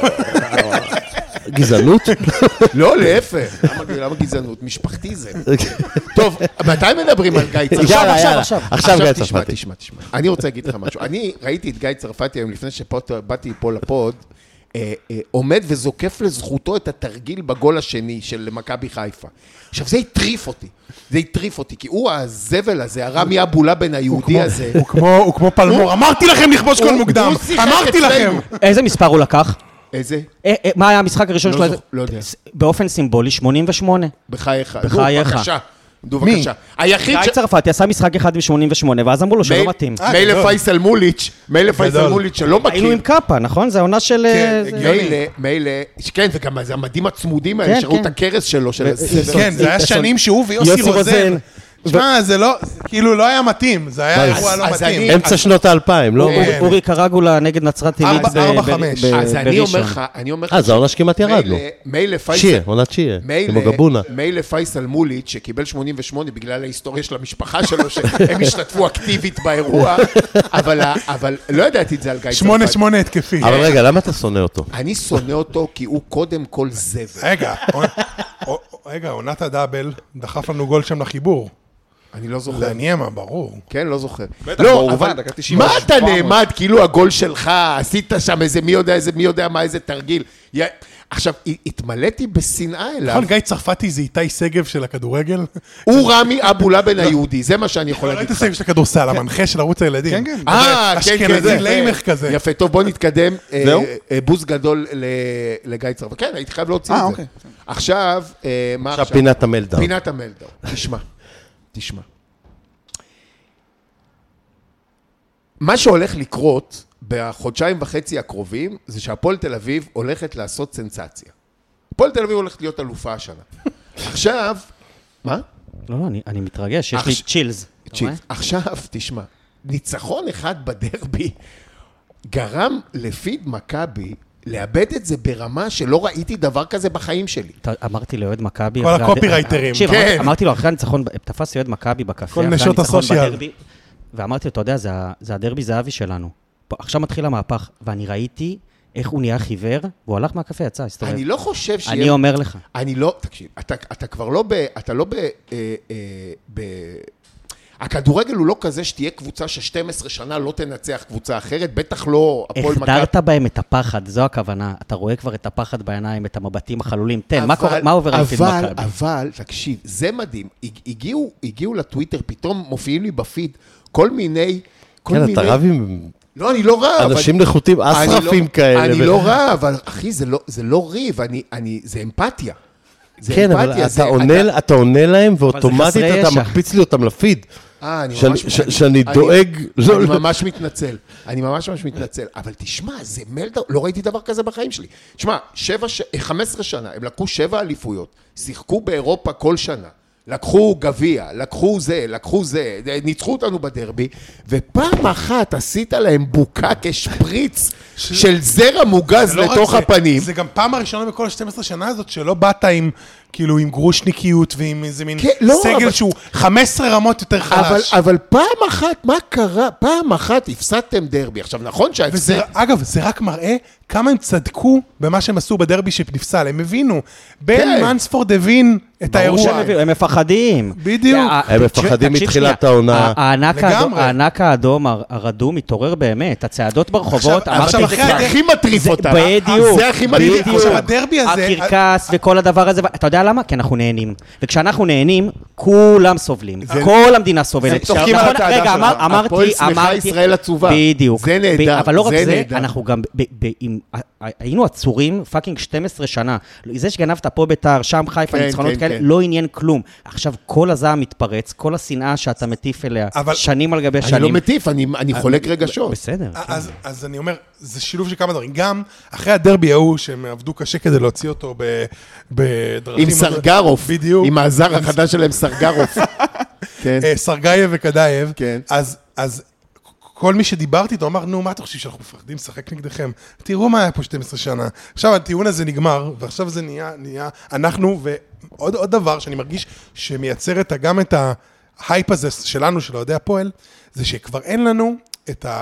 גזענות? לא, להפך. למה- למה גזענות? משפחתי זה. טוב, מתי מדברים על גיא צרפתי? יאללה, עכשיו, יאללה. עכשיו. עכשיו גיא תשמע, צרפתי. תשמע, תשמע. אני רוצה להגיד לך משהו. אני ראיתי את גיא צרפתי היום, לפני שבאתי פה לפוד, אה, אה, עומד וזוקף לזכותו את התרגיל בגול השני של מכבי חיפה. עכשיו, זה הטריף אותי. זה הטריף אותי, כי הוא הזבל הזה, הרמי אבולה בן היהודי הזה. הוא כמו- הוא כמו פלמור, אמרתי לכם לכבוש גול הוא- מוקדם, הוא שיחק אמרתי לכם. אצלנו. איזה מספר הוא לקח? איזה? אה, אה, מה היה המשחק הראשון לא שלו? זוכ- לא יודע. באופן סימבולי, שמונים ושמונה. בחייך. בחייך. נו, בבקשה. נו, מי? בבקשה. היחיד גיא צרפתי עשה משחק אחד ב-שמונים ושמונה, ואז אמרו לו שלא מייל- מתאים. אה, מילא גדול. פייסל מוליץ', מילא פייסל גדול. מוליץ' שלא מכיר. היינו עם קאפה, נכון? זה העונה של... כן, אה, זה- הגיוני. מילא, מילא, כן, וגם זה המדים הצמודים האלה, כן, שראו כן. את הכרס שלו, של ו- הסדר. כן, זה היה שנים שהוא ויוסי יוסי רוזן. רוזן. תשמע, זה לא, זה כאילו לא היה מתאים, זה היה אירוע לא אז מתאים. אני- אמצע שנות האלפיים, לא? אורי- כן. אורי קרגולה נגד נצרת עילית ארבע- ב- ארבע, ב- חמש. ב- אז אני בראשון. אומר לך, אני אומר לך... אה, זה העונה שכמעט ירדנו. מילא- מילא פייסל... שיה, עונת שיה. מילא, כמו גבונה. מילא פייסל מוליץ' שקיבל שמונים ושמונה בגלל ההיסטוריה של המשפחה שלו, שהם השתתפו אקטיבית באירוע, אבל, ה- אבל לא ידעתי את זה על גיא שמונה צרפתי. שמונה התקפי. אבל רגע, למה אתה שונא אותו? אני שונא אותו כי הוא קודם כל זבל. רגע, עונ- רגע, עונת הדאבל דחף לנו גול שם לחיבור. אני לא זוכר. לעניימה, ברור. כן, לא זוכר. בטח, לא, באורווה, אבל דקה תשעים מה ושש, אתה שבע מאות. נעמד, כאילו הגול שלך, עשית שם איזה מי יודע, איזה מי יודע מה, איזה תרגיל. יא- עכשיו, התמלאתי בשנאה אליו. נכון, גיא צרפתי זה איתי שגב של הכדורגל? הוא רמי אבולה בן היהודי, זה מה שאני יכול לא להגיד היית לך. שגב של הכדורסל, המנחה של ערוץ הילדים. כן, כן. אה, כן, כן, אשכנזי זה. ליימך כזה. יפה, טוב, בוא נתקדם. אה, זהו? אה, בוז גדול ל- לגיא צרפתי. כן, הייתי חייב להוציא אה, את זה. אוקיי. עכשיו, אה, מה עכשיו עכשיו? פינת המלדאון. פינת המלדאון. תשמע, תשמע. מה שהולך לקרות בחודשיים וחצי הקרובים, זה שהפועל תל אביב הולכת לעשות סנסציה. הפועל תל אביב הולכת להיות אלופה השנה. עכשיו, מה? לא, לא, אני- אני מתרגש, יש לי עכשיו- צ'ילס. אתה רואה? צ'יט, עכשיו, תשמע, ניצחון אחד בדרבי גרם לפיד מכבי לאבד את זה ברמה שלא ראיתי דבר כזה בחיים שלי. אתה- אמרתי לאוהד מכבי... כל אחרי הד- הקופירייטרים. תקשיב, כן. אמרתי- אמרתי לו, אחרי הניצחון, תפסתי אוהד מכבי בקפה, כל אחרי נשות הניצחון הסושיאל. בדרבי, ואמרתי לו, אתה יודע, זה ה- זה הדרבי זהבי שלנו. פה, עכשיו מתחיל המהפך, ואני ראיתי איך הוא נהיה חיוור, והוא הלך מהקפה, יצא, הסתובב. אני לא חושב שיהיה... אני אומר לך. אני לא, תקשיב, אתה, אתה כבר לא ב... אתה לא ב... אה, אה, ב... הכדורגל הוא לא כזה שתהיה קבוצה ש-שתים עשרה שנה לא תנצח קבוצה אחרת, בטח לא הפועל מכבי. החדרת בהם את הפחד, זו הכוונה. אתה רואה כבר את הפחד בעיניים, את המבטים החלולים. תן, מה אבל- קורה- מה עובר על פיד אבל, מכבי? אבל, תקשיב, זה מדהים. הג- הגיעו, הגיעו לטוויטר, פתאום מופיעים לי בפיד כל מיני... כל כן, מיני... אתה רב עם לא, אני לא רב. אנשים אני- נחותים, אני לא- אסרפים כאלה. אני ו- לא רב, אבל אחי, זה לא, זה לא ריב, אני, אני, זה אמפתיה. זה כן, אבל אמפתיה, אתה זה- עונה- אתה עונה להם, ואוטומטית חסרי אתה ישע. מקפיץ לי אותם לפיד. אה, אני שאני- ממש... ש- אני- שאני אני- דואג- לא, אני לא. ממש מתנצל. אני ממש ממש מתנצל. אבל תשמע, זה מלדאון, לא ראיתי דבר כזה בחיים שלי. תשמע, שבע ש- חמש עשרה שנה, הם לקחו שבע אליפויות, שיחקו באירופה כל שנה, לקחו גביע, לקחו זה, לקחו זה, ניצחו אותנו בדרבי, ופעם אחת עשית להם בוקה כשפריץ של זרע מוגז זה לא רק לתוך זה, הפנים. זה גם פעם הראשונה בכל ה-שתים עשרה שנה הזאת, שלא באת עם, כאילו, עם גרושניקיות ועם איזה מין כן, לא, סגל אבל- שהוא חמש עשרה רמות יותר אבל, חלש. אבל פעם אחת, מה קרה? פעם אחת הפסדתם דרבי. עכשיו, נכון שההפסד... וזה, אגב, זה רק מראה כמה הם צדקו במה שהם עשו בדרבי שנפסל. הם הבינו. בן כן. מנספורד הבין את ברור האירוע. שהם הביאו, הם מפחדים. בדיוק. ה- הם מפחדים תקשיב מתחילת שנייה, העונה. ה- הענק האדום- לגמרי. הענק האדום הר- הרדום מתעורר באמת, הצעדות ברחובות, עכשיו- אמרתי עכשיו את זה אחרי כבר. זה הכי מטריף זה- אותה. בדיוק, זה הכי מטריף בדיוק. עכשיו, הדרבי הזה- הקרקס וכל הדבר הזה, אתה יודע למה? כי אנחנו נהנים. וכשאנחנו נהנים, כולם סובלים. כל המדינה סובלת. צוחקים על הצעדה רגע, שלך. אמרתי, הפועל שמחה ישראל עצובה. בדיוק. זה נהדר, אבל לא רק זה זה, נהדר. אנחנו גם, היינו עצורים פאקינג שתים עשרה שנה. זה שגנבת פה ביתר, שם חיפה, כן, ניצחונות כן, כאלה, כן. לא עניין כלום. עכשיו, כל הזעם מתפרץ, כל השנאה שאתה מטיף אליה, אבל- שנים על גבי אני שנים. לא מטיף, אני אני חולק רגשות. בסדר. אז, אז אני אומר, זה שילוב של כמה דברים. גם אחרי הדרבי ההוא, שהם עבדו קשה כדי להוציא אותו ב, בדרכים... עם סרגרוף. בדיוק. עם הזר החדש שלהם, סרגרוף. כן. אה, סרגייב וקדייב. כן. אז, אז כל מי שדיברתי איתו אמר, נו, מה אתה חושב שאנחנו מפחדים לשחק נגדכם? תראו מה היה פה שתים עשרה שנה. עכשיו הטיעון הזה נגמר, ועכשיו זה נהיה, נהיה אנחנו, ועוד עוד דבר שאני מרגיש שמייצר את, גם את ההייפ הזה שלנו, של אוהדי הפועל, זה שכבר אין לנו את ה...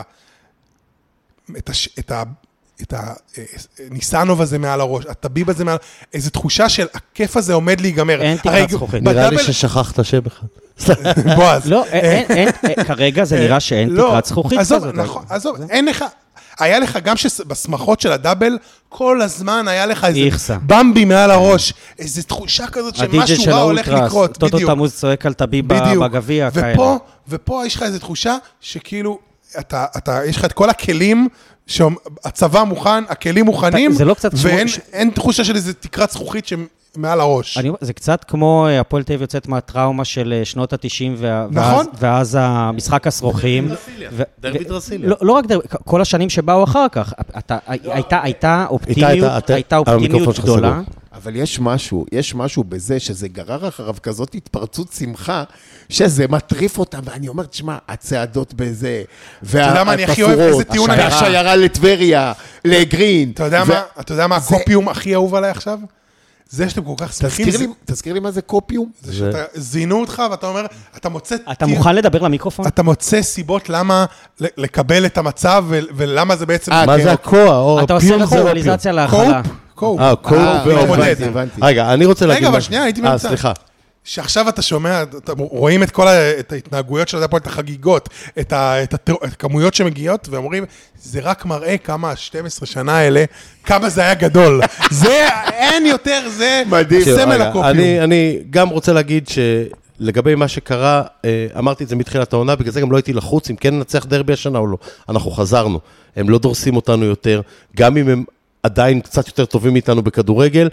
את, הש, את, ה, את הניסנוב הזה מעל הראש, הטביב הזה מעל, איזו תחושה של הכיף הזה עומד להיגמר. אין תקרת זכוכית. נראה לי בדאבל- ששכחת שם אחד. בועז. לא, אין, אין, אין, כרגע זה נראה שאין לא, תקרת זכוכית עזוב, כזאת. נכון, עזוב, אין לך, היה לך גם שבשמחות של הדאבל, כל הזמן היה לך איזה איכסה. במבי מעל הראש, איזו תחושה כזאת הדי-ג'יי שמשהו של רע הולך האולטרס, לקרות, טוטו בדיוק. תמוז צועק על טביב בדיוק. בגביע, כאלה. ופה, ופה יש לך איזו תחושה שכאילו, אתה, אתה, יש לך את כל הכלים, שהצבא מוכן, הכלים מוכנים, זה לא קצת כמו- ואין ש- אין תחושה של איזו תקרת זכוכית שמעל הראש. אני, אומר, זה קצת כמו אה, הפועל תל אביב יוצאת מהטראומה של אה, שנות ה-תשעים, וה, נכון. ואז, ואז המשחק הסרוחים. ו- דרבי ו- דרסיליה. לא, לא רק דרבי, כל השנים שבאו אחר כך, אתה, הייתה, הייתה אופטימיות, אתה- הייתה המיקרופון אופטימיות שלך גדולה. סגור. אבל יש משהו, יש משהו בזה שזה גרר אחריו כזאת התפרצות שמחה, שזה מטריף אותם, ואני אומר, תשמע, הצעדות בזה, יודע מה אני הכי אוהב? איזה טיעון אני- והשיירה לטבריה, לגרין. אתה יודע ו- מה, אתה יודע מה הקופיום הכי אהוב עליי עכשיו? זה שאתם כל כך שמחים, תזכיר זה- לי, תזכיר לי מה זה קופיום. זה שאתה, זינו אותך ואתה אומר, אתה מוצא... אתה מוכן לדבר למיקרופון? אתה מוצא סיבות למה ל- לקבל את המצב ו- ולמה זה בעצם... אה, מה כן. זה הקוע? או אתה עושה הפיום זה אופיום. רציונליזציה להכלה. קופ, קופ. אה, קופ אה, ואופן. מודד. הבנתי. רגע, אני רוצה להגיד... רגע, אבל משהו. שנייה, הייתי אה, באמצע. סליחה. שעכשיו אתה שומע, אתה, רואים את כל ה, את ההתנהגויות של הפועל, את החגיגות, את, ה, את, הת, את הכמויות שמגיעות, ואומרים, זה רק מראה כמה שתים עשרה שנה האלה, כמה זה היה גדול. זה, אין יותר, זה מדהים. סמל רגע, הקופיום. אני, אני גם רוצה להגיד שלגבי מה שקרה, אה, אמרתי את זה מתחילת העונה, בגלל זה גם לא הייתי לחוץ אם כן ננצח דרבי השנה או לא. אנחנו חזרנו, הם לא דורסים אותנו יותר, גם אם הם עדיין קצת יותר טובים מאיתנו בכדורגל,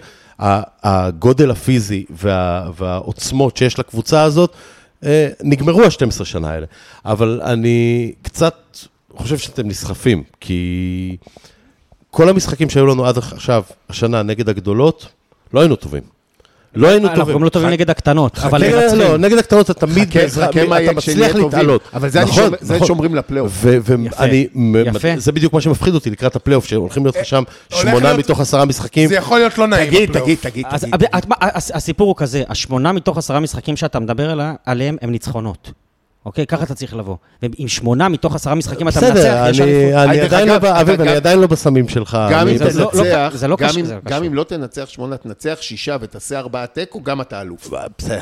הגודל הפיזי וה, והעוצמות שיש לקבוצה הזאת, אה, נגמרו ה-שתים עשרה שנה האלה. אבל אני קצת חושב שאתם נסחפים, כי כל המשחקים שהיו לנו עד עכשיו, השנה נגד הגדולות, לא היינו טובים. לא היינו אנחנו טובים. גם לא טובים נגד הקטנות, אבל כן, מנצחים. לא, נגד הקטנות אתה תמיד, חכה, בעזרה- חכה מה אתה יהיה כשנהיה מצליח טובים. להתעלות. אבל זה אני נכון, שומר- זה נכון. שומרים לפלייאוף. ואני, יפה. זה בדיוק מה שמפחיד אותי לקראת הפלייאוף, שהולכים להיות לך שם הולך שמונה להיות- מתוך עשרה משחקים. זה יכול להיות לא נעים. תגיד, בפלייאוף. תגיד, תגיד, אז תגיד. את- מה- הס- הסיפור הוא כזה, השמונה מתוך עשרה משחקים שאתה מדבר עליה- עליהם הם ניצחונות. אוקיי? ככה אתה צריך לבוא. ועם שמונה מתוך עשרה משחקים אתה מנצח, בסדר, יש אני- אליפות. אני דרך עדיין לא אגב, ב- אביב, אתה אני גם- עדיין לא בסמים שלך. גם אני- אם זה לא- לא תנצח, ק- זה לא גם קשור, אם- זה לא גם קשור. אם לא תנצח שמונה, תנצח שישה ותעשה ארבעה תיקו, גם אתה אלוף. בסדר.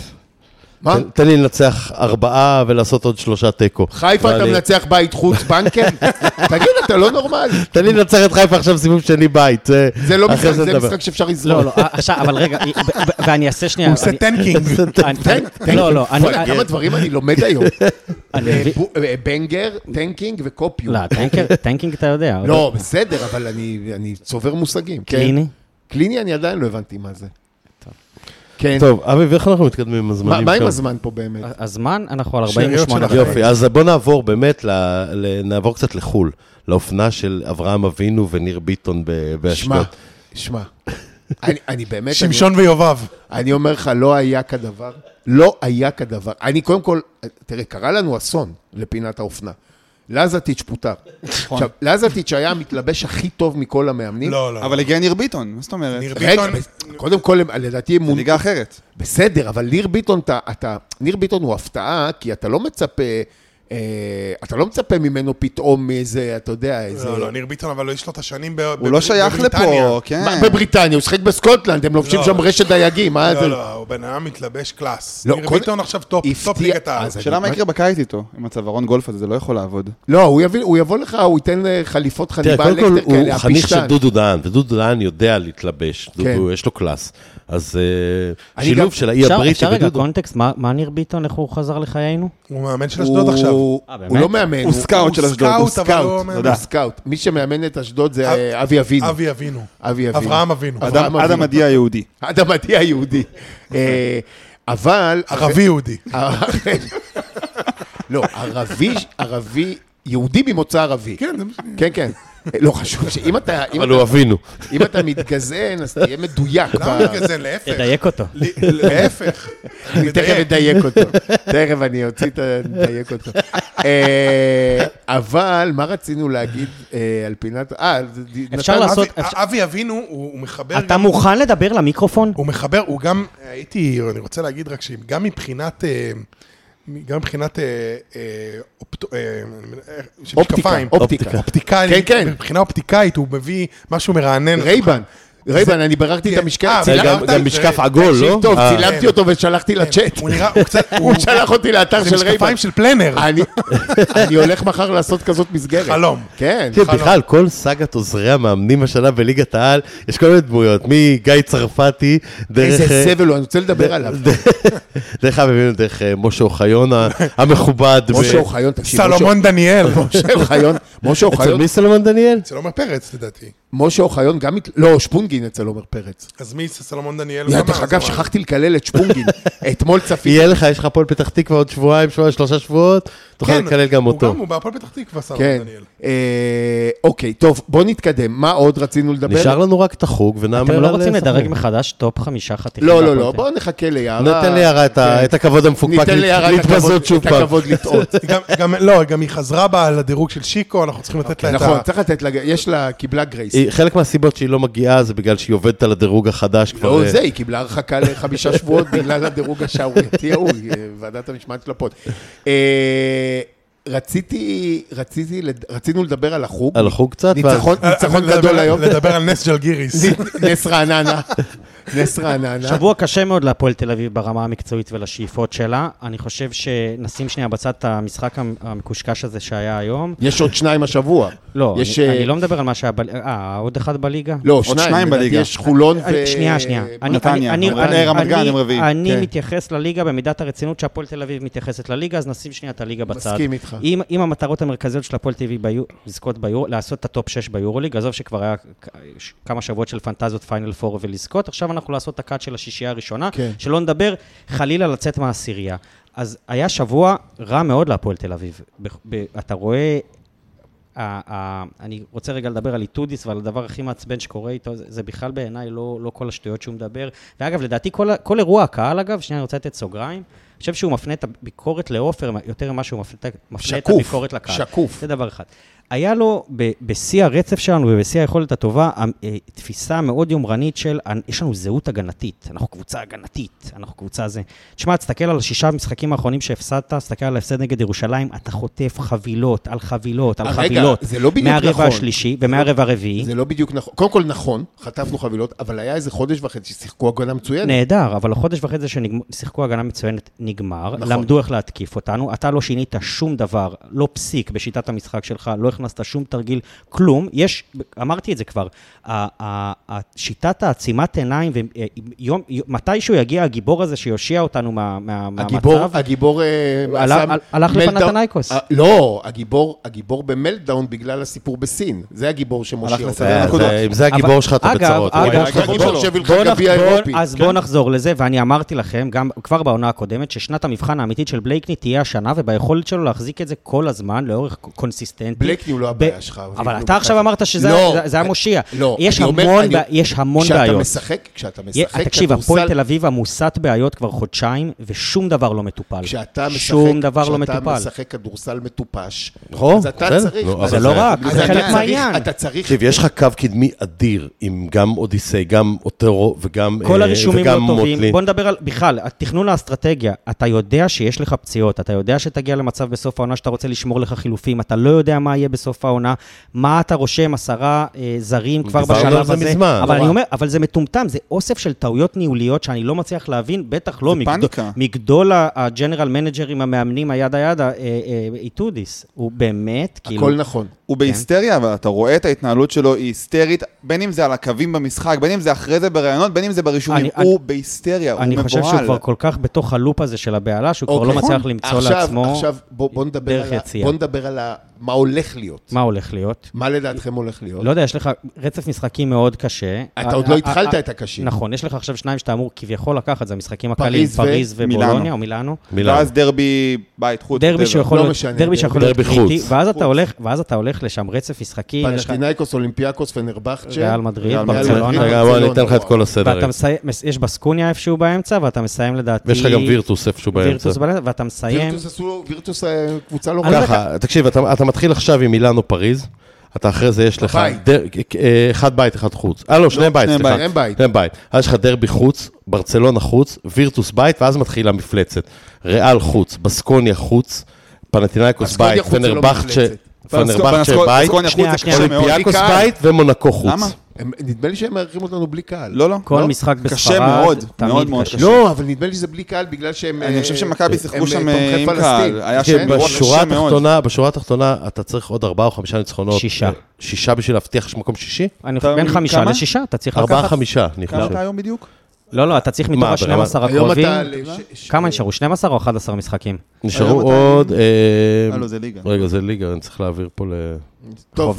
מה? תן- תן לי לנצח ארבעה ולעשות עוד שלושה תיקו. חיפה אתה ואני- מנצח בית חוץ בנקר? תגיד, אתה לא נורמלי. תן לי לנצח את חיפה עכשיו סיבוב שני בית. זה לא אחרי משחק, זה זה נדבר. משחק שאפשר לא, לזרוק. לא, עכשיו, אבל רגע, ב- ב- ואני אעשה שנייה. הוא עושה אני- טנקינג. אני- לא, לא, אני... וואי, כמה דברים אני לומד היום. אני אה, מבין- בו- אה, בנגר, טנקינג וקופיום. לא, טנקר- טנקינג אתה יודע. לא, בסדר, אבל אני אני צובר מושגים. כן. קליני? קליני אני עדיין לא הבנתי מה זה. כן. טוב, אביב, איך אנחנו מתקדמים עם מה הזמנים? מה עם כאן? הזמן פה באמת? הזמן, אנחנו על ארבעים שאריות ושמונה. של יופי, אז בוא נעבור באמת, ל- ל- נעבור קצת לחול, לאופנה של אברהם אבינו וניר ביטון ב- שמע, באשדוד. שמע. אני אני באמת... שמשון ויובב. אני אומר לך, לא היה כדבר, לא היה כדבר. אני קודם כל, תראה, קרה לנו אסון לפינת האופנה. לזטיץ' פוטר. עכשיו, לזטיץ' היה המתלבש הכי טוב מכל המאמנים. לא, לא. אבל הגיע ניר ביטון, מה זאת אומרת? ניר רגע, ביטון, קודם כל, לדעתי, זה ליגה אחרת. בסדר, אבל ניר ביטון, אתה, אתה, ניר ביטון הוא הפתעה, כי אתה לא מצפה, אה, אתה לא מצפה ממנו פתאום איזה, אתה יודע, איזה... לא, לא, ניר ביטון, אבל יש לו את השנים ב- הוא ב- לא שייך בבריטניה. לפה, כן. מה, בבריטניה, הוא שחק בסקוטלנד, הם לובשים לא. שם רשת דייגים, מה זה? לא, לא, הוא בן אדם מתלבש קלאס. לא, ניר קודם- ביטון עכשיו טופ, הפתיע- טופ ליגת העל. אז שאלה מה יקרה בקיץ איתו, עם הצווארון גולף הזה, זה לא יכול לעבוד. לא, הוא יביא, הוא יבוא לך, הוא ייתן אה, חליפות תראה, חניבה קודם כל אלקטר כאלה, הוא חניך של הפשטן. דודו דהן, ודודו דהן יודע להתלבש, כן. דודו, יש לו קלאס. אז שילוב של האי הבריטי. אפשר רגע קונטקסט, מה ניר ביטון, איך הוא חזר לחיינו? הוא מאמן של אשדוד עכשיו. הוא לא מאמן. הוא סקאוט של אשדוד. הוא סקאוט, הוא סקאוט. מי שמאמן את אשדוד זה אבי אבינו. אבי אבינו. אבי אבינו. אברהם אבינו. אדם עדי היהודי. אדם עדי היהודי. אבל... ערבי יהודי. לא, ערבי, ערבי, יהודי ממוצא ערבי. כן, זה משנה. כן, כן. לא חשוב שאם אתה... אבל הוא אבינו. אם אתה מתגזן, אז תהיה מדויק. למה מתגזן? להפך. תדייק אותו. להפך. אני תכף אדייק אותו. תכף אני אוציא את הדייק אותו. אבל מה רצינו להגיד על פינת... אה, אפשר לעשות... אבי אבינו, הוא מחבר... אתה מוכן לדבר למיקרופון? הוא מחבר, הוא גם... הייתי, אני רוצה להגיד רק שגם מבחינת... גם מבחינת אופטיקה, אופטיקה. אופטיקאית, מבחינה אופטיקאית, הוא מביא משהו מרענן. רייבן. רייבן, אני בררתי את המשקף. גם משקף עגול, לא? טוב, צילמתי אותו ושלחתי לצ'אט. הוא נראה, הוא קצת... הוא שלח אותי לאתר של רייבן. זה משקפיים של פלנר. אני הולך מחר לעשות כזאת מסגרת. חלום. כן. בכלל, כל סאגת עוזרי המאמנים השנה בליגת העל, יש כל מיני דמויות, מגיא צרפתי, דרך... איזה סבל, אני רוצה לדבר עליו. דרך אבינו, דרך משה אוחיון המכובד. משה אוחיון, תקשיב. סלומון דניאל. משה אוחיון. משה אוחיון. אצל מי סלומון דניאל? אצל עומר פרץ, לדעתי. משה אוחיון גם... לא, שפונגין אצל עומר פרץ. אז מי סלומון דניאל? דרך אגב, שכחתי לקלל את שפונגין. אתמול צפיתי. יהיה לך, יש לך הפועל פתח תקווה עוד שבועיים, שלושה שבועות, תוכל לקלל גם אותו. הוא גם, הוא בהפועל פתח תקווה, סלומון דניאל. אוקיי, טוב, בוא נתקדם. מה עוד רצינו לדבר? נשאר לנו רק את החוג ונאמר... אתם לא רוצים לדרג מחדש טופ חמישה חתיכים? לא, לא, לא, בואו נחכה ליערה. ניתן ליערה את הכבוד המפוקפק להתבזות שוב פעם. את הכבוד לטעות. לא, גם היא חזרה בה לדירוג של שיקו, אנחנו צריכים לתת לה את ה... נכון, צריך לתת לה, יש לה, קיבלה גרייס. חלק מהסיבות שהיא לא מגיעה זה בגלל שהיא עובדת על הדירוג החדש כבר... לא, זה, היא קיבלה הרחקה לחמישה שבועות בגלל הדירוג השערורייתי ההוא, ועדת המשמעת של הפוד. רציתי, רציתי, רצינו לדבר על החוג. על החוג קצת. ניצחון, ניצחון גדול היום. לדבר על נס ג'לגיריס. נס רעננה. נס רעננה. שבוע קשה מאוד להפועל תל אביב ברמה המקצועית ולשאיפות שלה. אני חושב שנשים שנייה בצד את המשחק המקושקש הזה שהיה היום. יש עוד שניים השבוע. לא, אני לא מדבר על מה שהיה... אה, עוד אחד בליגה? לא, שניים בליגה. יש חולון ו... שנייה, שנייה. נתניה. אני מתייחס לליגה במידת הרצינות שהפועל תל אביב מתייחסת לליגה, אז נשים שנייה את הליגה בצד. מסכים איתך. אם המטרות המרכזיות של הפועל תל אביב לזכות ביורו, לעשות את הטופ שש ביורוליג, עזוב שכבר היה כמה שבועות של פנטזיות פיינל פור ולזכות, עכשיו אנחנו לעשות את הקאט של השישייה הראשונה, שלא נדבר חלילה לצאת מהעשירייה. אז היה שבוע רע מאוד להפועל תל אביב. אתה רואה, אני רוצה רגע לדבר על איטודיס ועל הדבר הכי מעצבן שקורה איתו, זה בכלל בעיניי לא כל השטויות שהוא מדבר. ואגב, לדעתי כל אירוע הקהל, אגב, שנייה אני רוצה לתת סוגריים, אני חושב שהוא מפנה את הביקורת לאופר, יותר ממה שהוא מפנה את הביקורת לקהל. שקוף. זה דבר אחד. היה לו, בשיא הרצף שלנו ובשיא היכולת הטובה, תפיסה מאוד יומרנית של, יש לנו זהות הגנתית, אנחנו קבוצה הגנתית, אנחנו קבוצה זה. תשמע, תסתכל על השישה משחקים האחרונים שהפסדת, תסתכל על ההפסד נגד ירושלים, אתה חוטף חבילות, על חבילות, על חבילות. זה לא בדיוק נכון. מהרבע השלישי ומהרבע הרביעי. זה לא בדיוק נכון. קודם כל נכון, חטפנו חבילות, אבל היה איזה חודש וחצי ששיחקו הגנה מצוינת. נהדר, אבל החודש וחצי ששיחקו הגנה מצוינת נגמר, למדו איך להתקיף אותנו, אתה לא שינית שום דבר, לא פסיק בשיטת המשחק שלך, לא הכנסת שום תרגיל, כלום. יש, אמרתי את זה כבר, שיטת העצימת עיניים, מתישהו יגיע הגיבור הזה שיושיע אותנו מהמצב. הגיבור... הלך לפנתנייקוס. לא, הגיבור במלטדאון בגלל הסיפור בסין. זה הגיבור שמושיע אותנו. אם זה הגיבור שלך, אתה בצרות. אז בואו נחזור לזה, ואני אמרתי לכם, גם כבר בעונה הקודמת, ששנת המבחן האמיתית של בלייקני תהיה השנה, וביכולת שלו להחזיק את זה כל הזמן, לאורך קונסיסטנטי. בלייקני הוא לא הבעיה שלך. אבל אתה עכשיו אמרת שזה היה מושיע. לא, יש המון בעיות. כשאתה משחק, תקשיב, הפועל תל אביב עמוסת בעיות כבר חודשיים, ושום דבר לא מטופל. שום דבר לא מטופל. כשאתה משחק כדורסל מטופש, אז אתה צריך. זה לא רק, זה חלק מהעניין. אתה צריך. יש לך קו קדמי אדיר, עם גם אודיסאי, גם אוטרו וגם מוטלין. כל הרישומים לא טובים. בוא נדבר על, בכלל, התכנון האסטרטגיה, אתה יודע שיש לך פציעות, אתה יודע שתגיע למצב בסוף העונה שאתה רוצה לשמור לך חילופים, אתה לא יודע מה יהיה בסוף העונה, מה אתה רושם עשרה אה, זרים כבר בשלב הזה. מזמן, אבל אני אומר, אבל זה מטומטם, זה אוסף של טעויות ניהוליות שאני לא מצליח להבין, בטח לא מגדול, מגדול הג'נרל מנג'רים המאמנים, הידה ידה, איטודיס. הוא באמת, כאילו... הכל נכון. הוא בהיסטריה, אבל אתה רואה את ההתנהלות שלו, היא היסטרית, בין אם זה על הקווים במשחק, בין אם זה אחרי זה ברעיונות, בין אם זה ברישומים, הוא בהיסטריה, הוא מבוהל. אני חושב שהוא כבר כל כך בתוך הלופ הזה של הבעלה, שהוא כבר לא מצליח למצוא לעצמו עכשיו, בוא נדבר על מה הולך להיות. מה הולך להיות? מה לדעתכם הולך להיות? לא יודע, יש לך רצף משחקים מאוד קשה. אתה עוד לא התחלת את הקשים. נכון, יש לך עכשיו שניים שאתה אמור כביכול לקחת, זה המשחקים הקלים, פריז ובולוניה או מילאנו. ואז דרבי בית חוץ. דרבי שיכול להיות קריטי, ואז אתה הולך לשם רצף משחקים. פנתינייקוס, אולימפיאקוס, פנרבחצ'ה. ריאל מדריד, ברצלונה. רגע, אני אתן לך את כל הסדר. יש בסקוניה איפשהו באמצע, ואתה מסיים לדעתי... ויש לך גם וירטוס איפשהו באמצע. ואתה מסיים... וירטוס קבוצה לא רעה. ככה, תקשיב, אתה מתחיל עכשיו עם מילאנו פריז, אתה אחרי זה יש לך אחד בית, אחד חוץ. אה לא, שני בית, סליחה. שני בית. אז יש לך דרבי חוץ, ברצלונה חוץ, וירטוס בית, ואז מתחילה מפלצת. ריאל חוץ, בסקוניה חוץ, פנתינייקוס בית, פנרבחצ'ה בית, אולימפיאקוס בית ומונקו חוץ. למה? נדמה לי שהם מארחים אותנו בלי קהל. לא, לא. כל משחק בספרד. קשה מאוד, מאוד מאוד קשה. לא, אבל נדמה לי שזה בלי קהל בגלל שהם... אני חושב שמכבי שיחקו שם עם קהל. היה שם בשורה התחתונה, בשורה התחתונה אתה צריך עוד ארבעה או חמישה ניצחונות. שישה. שישה בשביל להבטיח מקום שישי? בין חמישה לשישה, אתה צריך לקחת. ארבעה חמישה, אני חושב. כמה אתה היום בדיוק? לא, לא, אתה צריך מתוך ה-שנים עשר הקרובים. כמה נשארו? שנים עשר או אחד עשר משחקים? נשארו עוד... לא, זה ליגה. רגע, זה ליגה, אני צריך להעביר פה ל... טוב,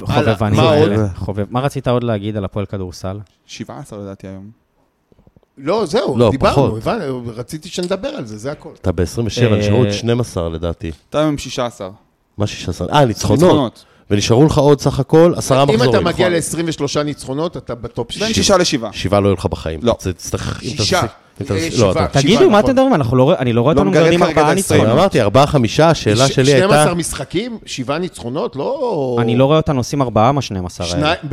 מה רצית עוד להגיד על הפועל כדורסל? שבעה עשר לדעתי היום. לא, זהו, דיברנו, רציתי שנדבר על זה, זה הכל. אתה ב-עשרים ושבע, נשארו עוד שנים עשר לדעתי. אתה היום עם שישה עשר. מה שישה עשר? אה, ניצחונות. ונשארו לך עוד סך הכל עשרה מחזורים. אם אתה מגיע ל-עשרים ושלושה ניצחונות, אתה בטופ שישה. בין שישה לשבעה. שבעה לא יהיו לך בחיים. לא. שישה. תגידו, מה אתם מדברים? אני לא רואה אותנו מגרדים ארבעה ניצחונות. אמרתי, ארבעה, חמישה, השאלה שלי הייתה... שנים עשר משחקים, שבעה ניצחונות, לא... אני לא רואה אותנו עושים ארבעה מה שנים עשר.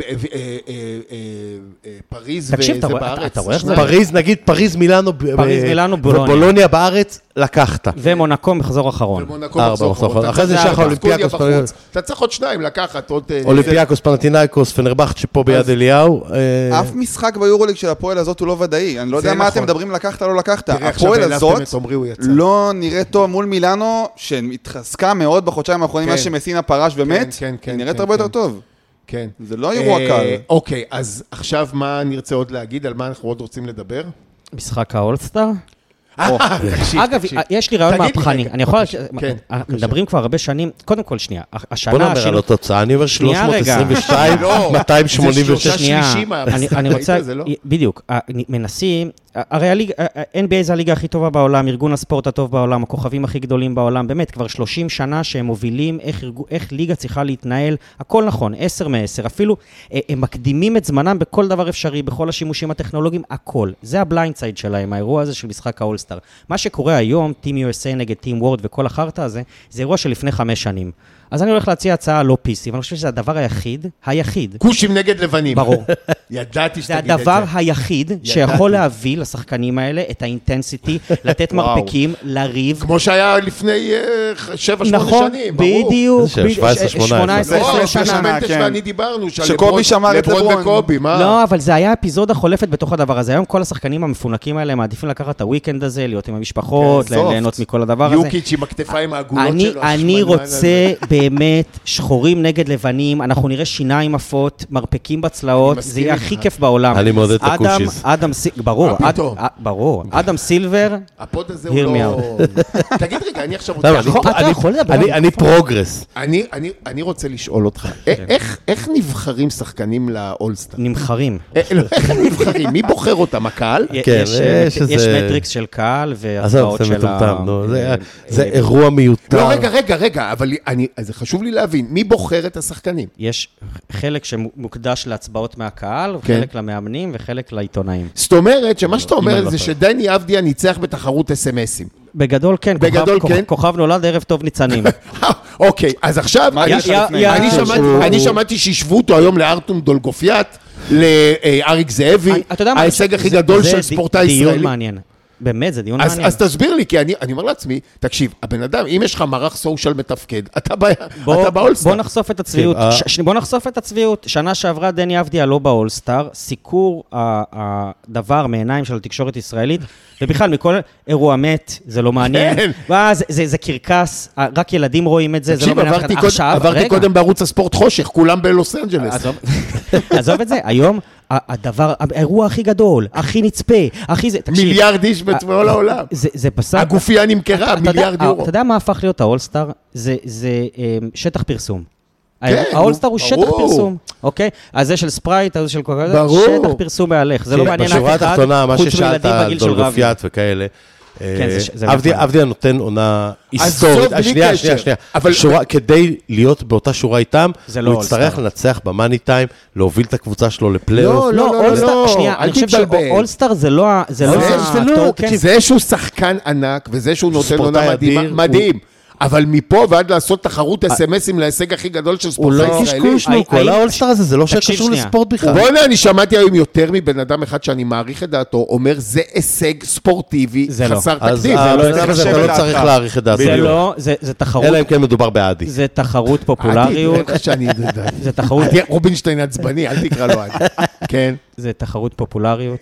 פריז וזה בארץ. פריז, נגיד פריז, מילאנו, ובולוניה בארץ, לקחת. ומונקו מחזור אחרון. ומונקו מחזור אחרון. אחרי זה שחר אולימפיאקוס. אתה צריך עוד שניים לקחת. אולימפיאקוס, פנתינייקוס, פנרבחצ'ה פה ביד אליהו. אף משחק ביורוליג של הפועל הזאת הוא לא ודאי. אני לא יודע מה אתם מדברים לקחת או לא לקחת. הפועל הזאת לא נראה טוב מול מילאנו, שהתחזקה מאוד בחודשיים האחרונים, מה שמסינה פרש ומת, היא נראית הרבה יותר טוב. כן. זה לא אירוע קל. אוקיי, אז עכשיו מה נרצה עוד להגיד? על מה אנחנו עוד רוצים לדבר? משחק האולסטאר? אגב, יש לי רעיון מהפכני, אני יכול... מדברים כבר הרבה שנים, קודם כל שנייה, השנה... בוא נאמר על התוצאה, אני אומר שלוש מאות עשרים ושתיים, מאתיים שמונים ושש. זה שלושה שלישים, אני רוצה... בדיוק, מנסים... הרי ה-אן בי איי זה הליגה הכי טובה בעולם, ארגון הספורט הטוב בעולם, הכוכבים הכי גדולים בעולם, באמת, כבר שלושים שנה שהם מובילים איך ליגה צריכה להתנהל, הכל נכון, עשר מעשר, אפילו הם מקדימים את זמנם בכל דבר אפשרי, בכל השימושים הטכנולוגיים, הכל. זה הבליינד סייד שלהם, האירוע הזה של משחק האולסטאר. מה שקורה היום, Team יו אס איי נגד Team World וכל החרטה הזה, זה אירוע של לפני חמש שנים. אז אני הולך להציע הצעה לא פיסי, ואני חושב שזה הדבר היחיד, היחיד. כושים נגד לבנים. ברור. ידעתי שתגיד את זה. זה הדבר היחיד שיכול להביא לשחקנים האלה את האינטנסיטי, לתת מרפקים, לריב. כמו שהיה לפני שבע שמונה שנים, ברור. נכון, בדיוק. שבע עשרה שמונה עשרה. לא, ששמנטש ואני דיברנו, שקובי שמר את לברון. וקובי, מה? לא, אבל זה היה אפיזודה חולפת בתוך הדבר הזה. היום כל השחקנים המפונקים האלה מעדיפים לקחת את הוויקנד הזה, להיות עם המשפחות, ליהנות מכל הדבר הזה. יוקיץ' עם הכתפיים העגולות שלו. אני רוצה באמת שחורים נגד לבנים, אנחנו נראה שיניים עפות, מרפקים בצלעות, זה יהיה הכי כיף בעולם. אני מודד את הקושיס. אדם, ברור, ברור, אדם סילבר, הפוד הזה הוא לא... תגיד רגע, אני עכשיו רוצה... אתה יכול לדבר. אני פרוגרס. אני רוצה לשאול אותך, איך נבחרים שחקנים לאולסטאר? נבחרים. איך הם נבחרים? מי בוחר אותם? הקהל? יש מטריקס של קהל והצבעות של ה... זה אירוע מיותר. לא, רגע, רגע, רגע, אבל זה חשוב לי להבין, מי בוחר את השחקנים? יש חלק שמוקדש להצבעות מהקהל, חלק למאמנים וחלק לעיתונאים. זאת אומרת, שמה שאתה אומר זה שדני אבדיה ניצח בתחרות אס אם אסים. בגדול כן, בגדול כן. כוכב נולד ערב טוב ניצנים. אוקיי, אז עכשיו, אני שמעתי שישבו אותו היום לארטום דולגופיאט, לאריק זאבי, ההישג הכי גדול של ספורטאי ישראלי. זה דיון מעניין. באמת, זה דיון אז, מעניין. אז תסביר לי, כי אני, אני אומר לעצמי, תקשיב, הבן אדם, אם יש לך מערך סושיאל מתפקד, אתה, בא, בוא, אתה באולסטאר. בוא נחשוף את הצביעות. כן, ש, בוא נחשוף את הצביעות. שנה שעברה דני אבדיה לא באולסטאר, סיקור הדבר מעיניים של התקשורת הישראלית, ובכלל מכל אירוע מת, זה לא מעניין. כן. ואז זה, זה, זה קרקס, רק ילדים רואים את זה, תקשיב, זה לא מעניין. עברתי, קוד, עכשיו, עברתי רגע. קודם בערוץ הספורט חושך, כולם בלוס אנג'לס. עזוב, עזוב את זה, היום הדבר, האירוע הכי גדול, הכי נצפה, הכי זה, תקשיב. מיליארד איש בכל העולם. זה, זה בסך... הגופייה נמכרה, אתה מיליארד יודע, יורו. אתה יודע מה הפך להיות האולסטאר? זה, זה um, שטח פרסום. כן, האולסטאר הוא שטח ברור. פרסום, אוקיי? אז זה של ספרייט, אז זה של כל כך... ברור. שטח פרסום מהלך, זה לא מעניין אף בשורה אחד, התחתונה, מה חוץ ששאלת מילדים על בגיל של רבי. דולגופיאט וכאלה, כן, זה- זה עבדיה- נכון. עבדיה נותן עונה עזוב, היסטורית. בלי שנייה, קשר. שנייה, שנייה. אבל- שורה- כדי להיות באותה שורה איתם, זה לא הוא יצטרך אולסטאר. לנצח במאני טיים, להוביל את הקבוצה שלו לפלייאוף. לא, לא, לא, אולסטאר, לא, שנייה, אל אני חושב תתבלבל. שאולסטאר זה לא ה- זה לא זה- זה לא, הטוקן. זה שהוא שחקן ענק, וזה שהוא נותן ספורטאי עונה מדהימה, אדיר, מדהים. אבל מפה ועד לעשות תחרות אס אם אסים להישג הכי גדול של הוא ספורטאי לא ישראלי. קשקוש, נו, כל האם- האולסטאר הזה, זה לא תקשיב שקשור שנייה. לספורט בכלל. בוא'נה, אני שמעתי היום יותר מבן אדם אחד שאני מעריך את דעתו, אומר, זה הישג ספורטיבי זה לא. חסר אז תקדים. הבן לא אדם הזה, יתחשב אתה לא בדעתך. צריך להעריך את דעתו. זה לא, זה זה תחרות, אלא אם כן מדובר באדי. זה תחרות אל פופולריות, תקרא שאני... זה תחרות, תהיה רובינשטיין עצבני, אל תקרא לו עד. כן. זה תחרות פופולריות.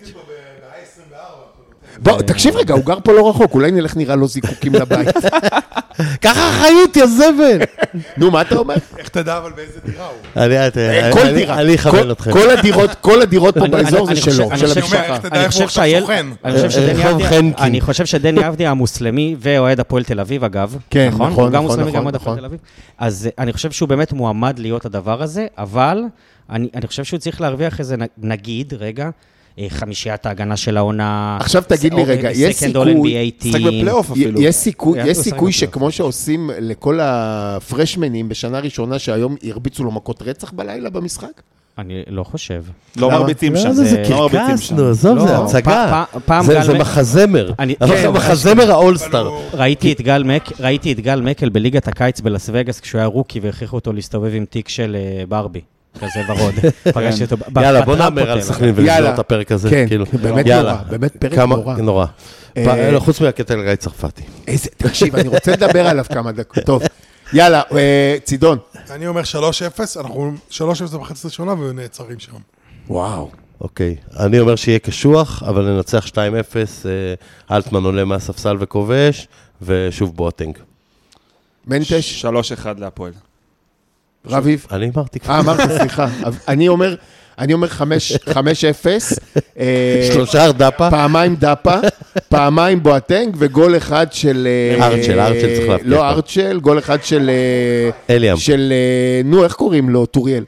בוא, תקשיב רגע, הוא גר פה לא רחוק, אולי נלך נראה לו זיקוקים לבית. ככה אחריות, יא זבל! נו, מה אתה אומר? איך תדע אבל באיזה דירה הוא? אני- אני- כל אני- דירה. אני אכוון כל- אתכם. כל הדירות, כל הדירות פה אני- באזור אני- זה אני שלו, חושב- של אני חושב- המשפחה. איך תדע אני איפה חושב הוא עכשיו שהילד- סוכן? אני חושב שדני רחוב אבדיה- חנקין. אני חושב שדני אבדיה המוסלמי ואוהד הפועל תל אביב, אגב. כן, נכון, נכון, הוא גם נכון, מוסלמי, נכון, גם אוהד הפועל נכון. תל אביב. אז אה, אני חושב שהוא באמת מועמד להיות הדבר הזה, אבל אני אני חושב שהוא צריך להרוויח איזה, נ- נגיד, רגע, אה, חמישיית ההגנה של העונה. עכשיו תגיד לי או- רגע, אה, יש Second סיכוי- All אן בי איי משחק team. בפלייאוף אפילו. יש סיכוי, כן, יש הוא סיכוי משחק שכמו שעושים לכל הפרשמנים בשנה ראשונה שהיום הרביצו לו מכות רצח בלילה במשחק? אני לא חושב. לא למה? מרביצים שם. לא, זה לא מרביצים קרקס, שם. נו, עזוב, לא, זה הצגה. פ- פ- פעם זה- גל זה מק- מחזמר. אני- אבל כן, זה מחזמר האולסטאר. ראיתי את גל מק, ראיתי את גל מקל בליגת הקיץ בלס וגאס כשהוא היה רוקי והכריחו אותו להסתובב עם תיק של אה, ברבי. כזה ורוד. פגשתי אותו. ב- יאללה, בוא בטראמפ נאמר על הוטל. סכנין ולסגור יאללה. את הפרק הזה. כן, כאילו. באמת יאללה. נורא, באמת פרק כמה- נורא. נורא. אה, פ- חוץ מהקטע על גיא צרפתי. איזה, תקשיב, אני רוצה לדבר עליו כמה דקות. טוב, יאללה, אה, צידון. אני אומר שלוש אפס, אנחנו שלוש אפס במחצית ראשונה ונעצרים שם. וואו. אוקיי, אני אומר שיהיה קשוח, אבל ננצח שתיים אפס, אה, אלטמן עולה מהספסל וכובש, ושוב בואטנג. מנטש, שלוש אחד להפועל. רביב. אני אמרתי כבר. אה, אמרת, סליחה. אני אומר, אני אומר חמש, חמש אפס. אה, שלושה דפה. פעמיים דפה, פעמיים בואטנג, וגול אחד של... אה, ארצ'ל, ארצ'ל צריך להבקיע לא פה. ארצ'ל, גול אחד של... אה, אליאם. של... אה, נו, איך קוראים לו? טוריאל.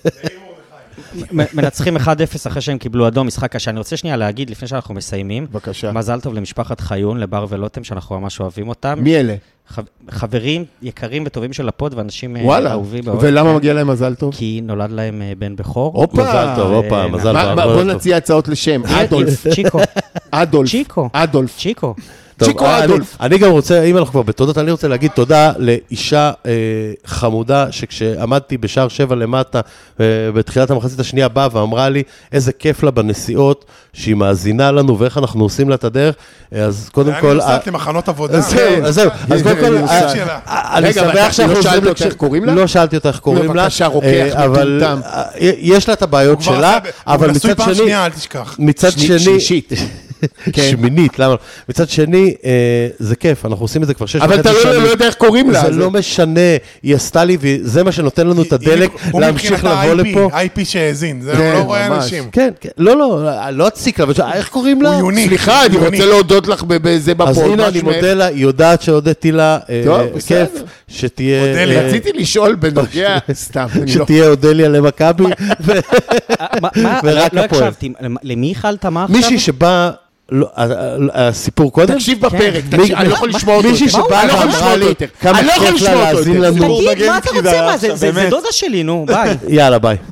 מ- מנצחים אחד אפס אחרי שהם קיבלו אדום, משחק קשה. אני רוצה שנייה להגיד, לפני שאנחנו מסיימים, בבקשה. מזל טוב למשפחת חיון, לבר ולוטם, שאנחנו ממש אוהבים אותם. מי אלה? ח- חברים יקרים וטובים של הפוד, ואנשים אה, וואלה. אהובים מאוד. ולמה כן. מגיע להם מזל טוב? כי נולד להם אה, בן בכור. הופה. מזל טוב, הופה, אה, מזל מה- מה- טוב. בוא נציע הצעות לשם. אדולף. צ'יקו. אדולף. צ'יקו. אדולף. צ'יקו. טוב, צ'יקו אני- אדולף. אני גם רוצה, אם אנחנו כבר בתודות, אני רוצה להגיד תודה לאישה אה, חמודה, שכשעמדתי בשער שבע למטה, אה, בתחילת המחצית השנייה באה ואמרה לי, איזה כיף לה בנסיעות, שהיא מאזינה לנו, ואיך אנחנו עושים לה את הדרך. אה, אז קודם אני כל... נוסעת למחנות עבודה. אז זהו, אז זהו. אז קודם כל, אני אה, שלה. אה, אני רגע, אבל שמח אתה שאנחנו לא שאלת עוזרים אותה איך קוראים לה? לא שאלתי אותה איך קוראים לה. בבקשה, רוקח, אה, אבל מטומטם. אה, יש לה את הבעיות הוא כבר שלה, עשה ב- אבל הוא נשוי מצד פעם שני... שנייה, אל תשכח. מצד שני- שני... שלישית. כן. שמינית, למה? מצד שני, אה, זה כיף, אנחנו עושים את זה כבר שש אבל אתה וחצי לא שנים. לא יודע איך קוראים לה. זה אז- לא משנה, היא עשתה לי, וזה מה שנותן לנו את הדלק הוא להמשיך מבחינתה לבוא איי פי, לפה. איי פי שהאזין, זה כן, הוא לא רואה ממש. אנשים. כן, כן, לא, לא, לא אציק לה, אבל איך קוראים לה? הוא יוניק. סליחה, אני יוניק. רוצה להודות לך ב- בזה בפוד. אז הנה מה אני שמך? מודה לה, היא יודעת שהודיתי לה, אה, טוב, בסדר. כיף, שתהיה... מודה לי. אה, רציתי לשאול בנוגע, סתם, אני לא... שתהיה אודליה למכבי, ו- מה- מה- ורק לא הפועל. הקשבתי, למי איחלת מה עכשיו? מישהי שבא, לא, ה- ה- הסיפור קודם? תקשיב בפרק, מי- תקשיב, אני לא יכול מה- לשמוע אותו. מישהי יותר. שבאה אני לא יכול ואמרה לשמוע לי, אותו יותר. כמה אני לא יכול כיף לה לשמוע אותו להאזין יותר. לנו. סיפור תגיד, מה מגן אתה פקידה רוצה? מה, זה- עכשיו, זה זה באמת. דודה שלי, נו, ביי. יאללה, ביי.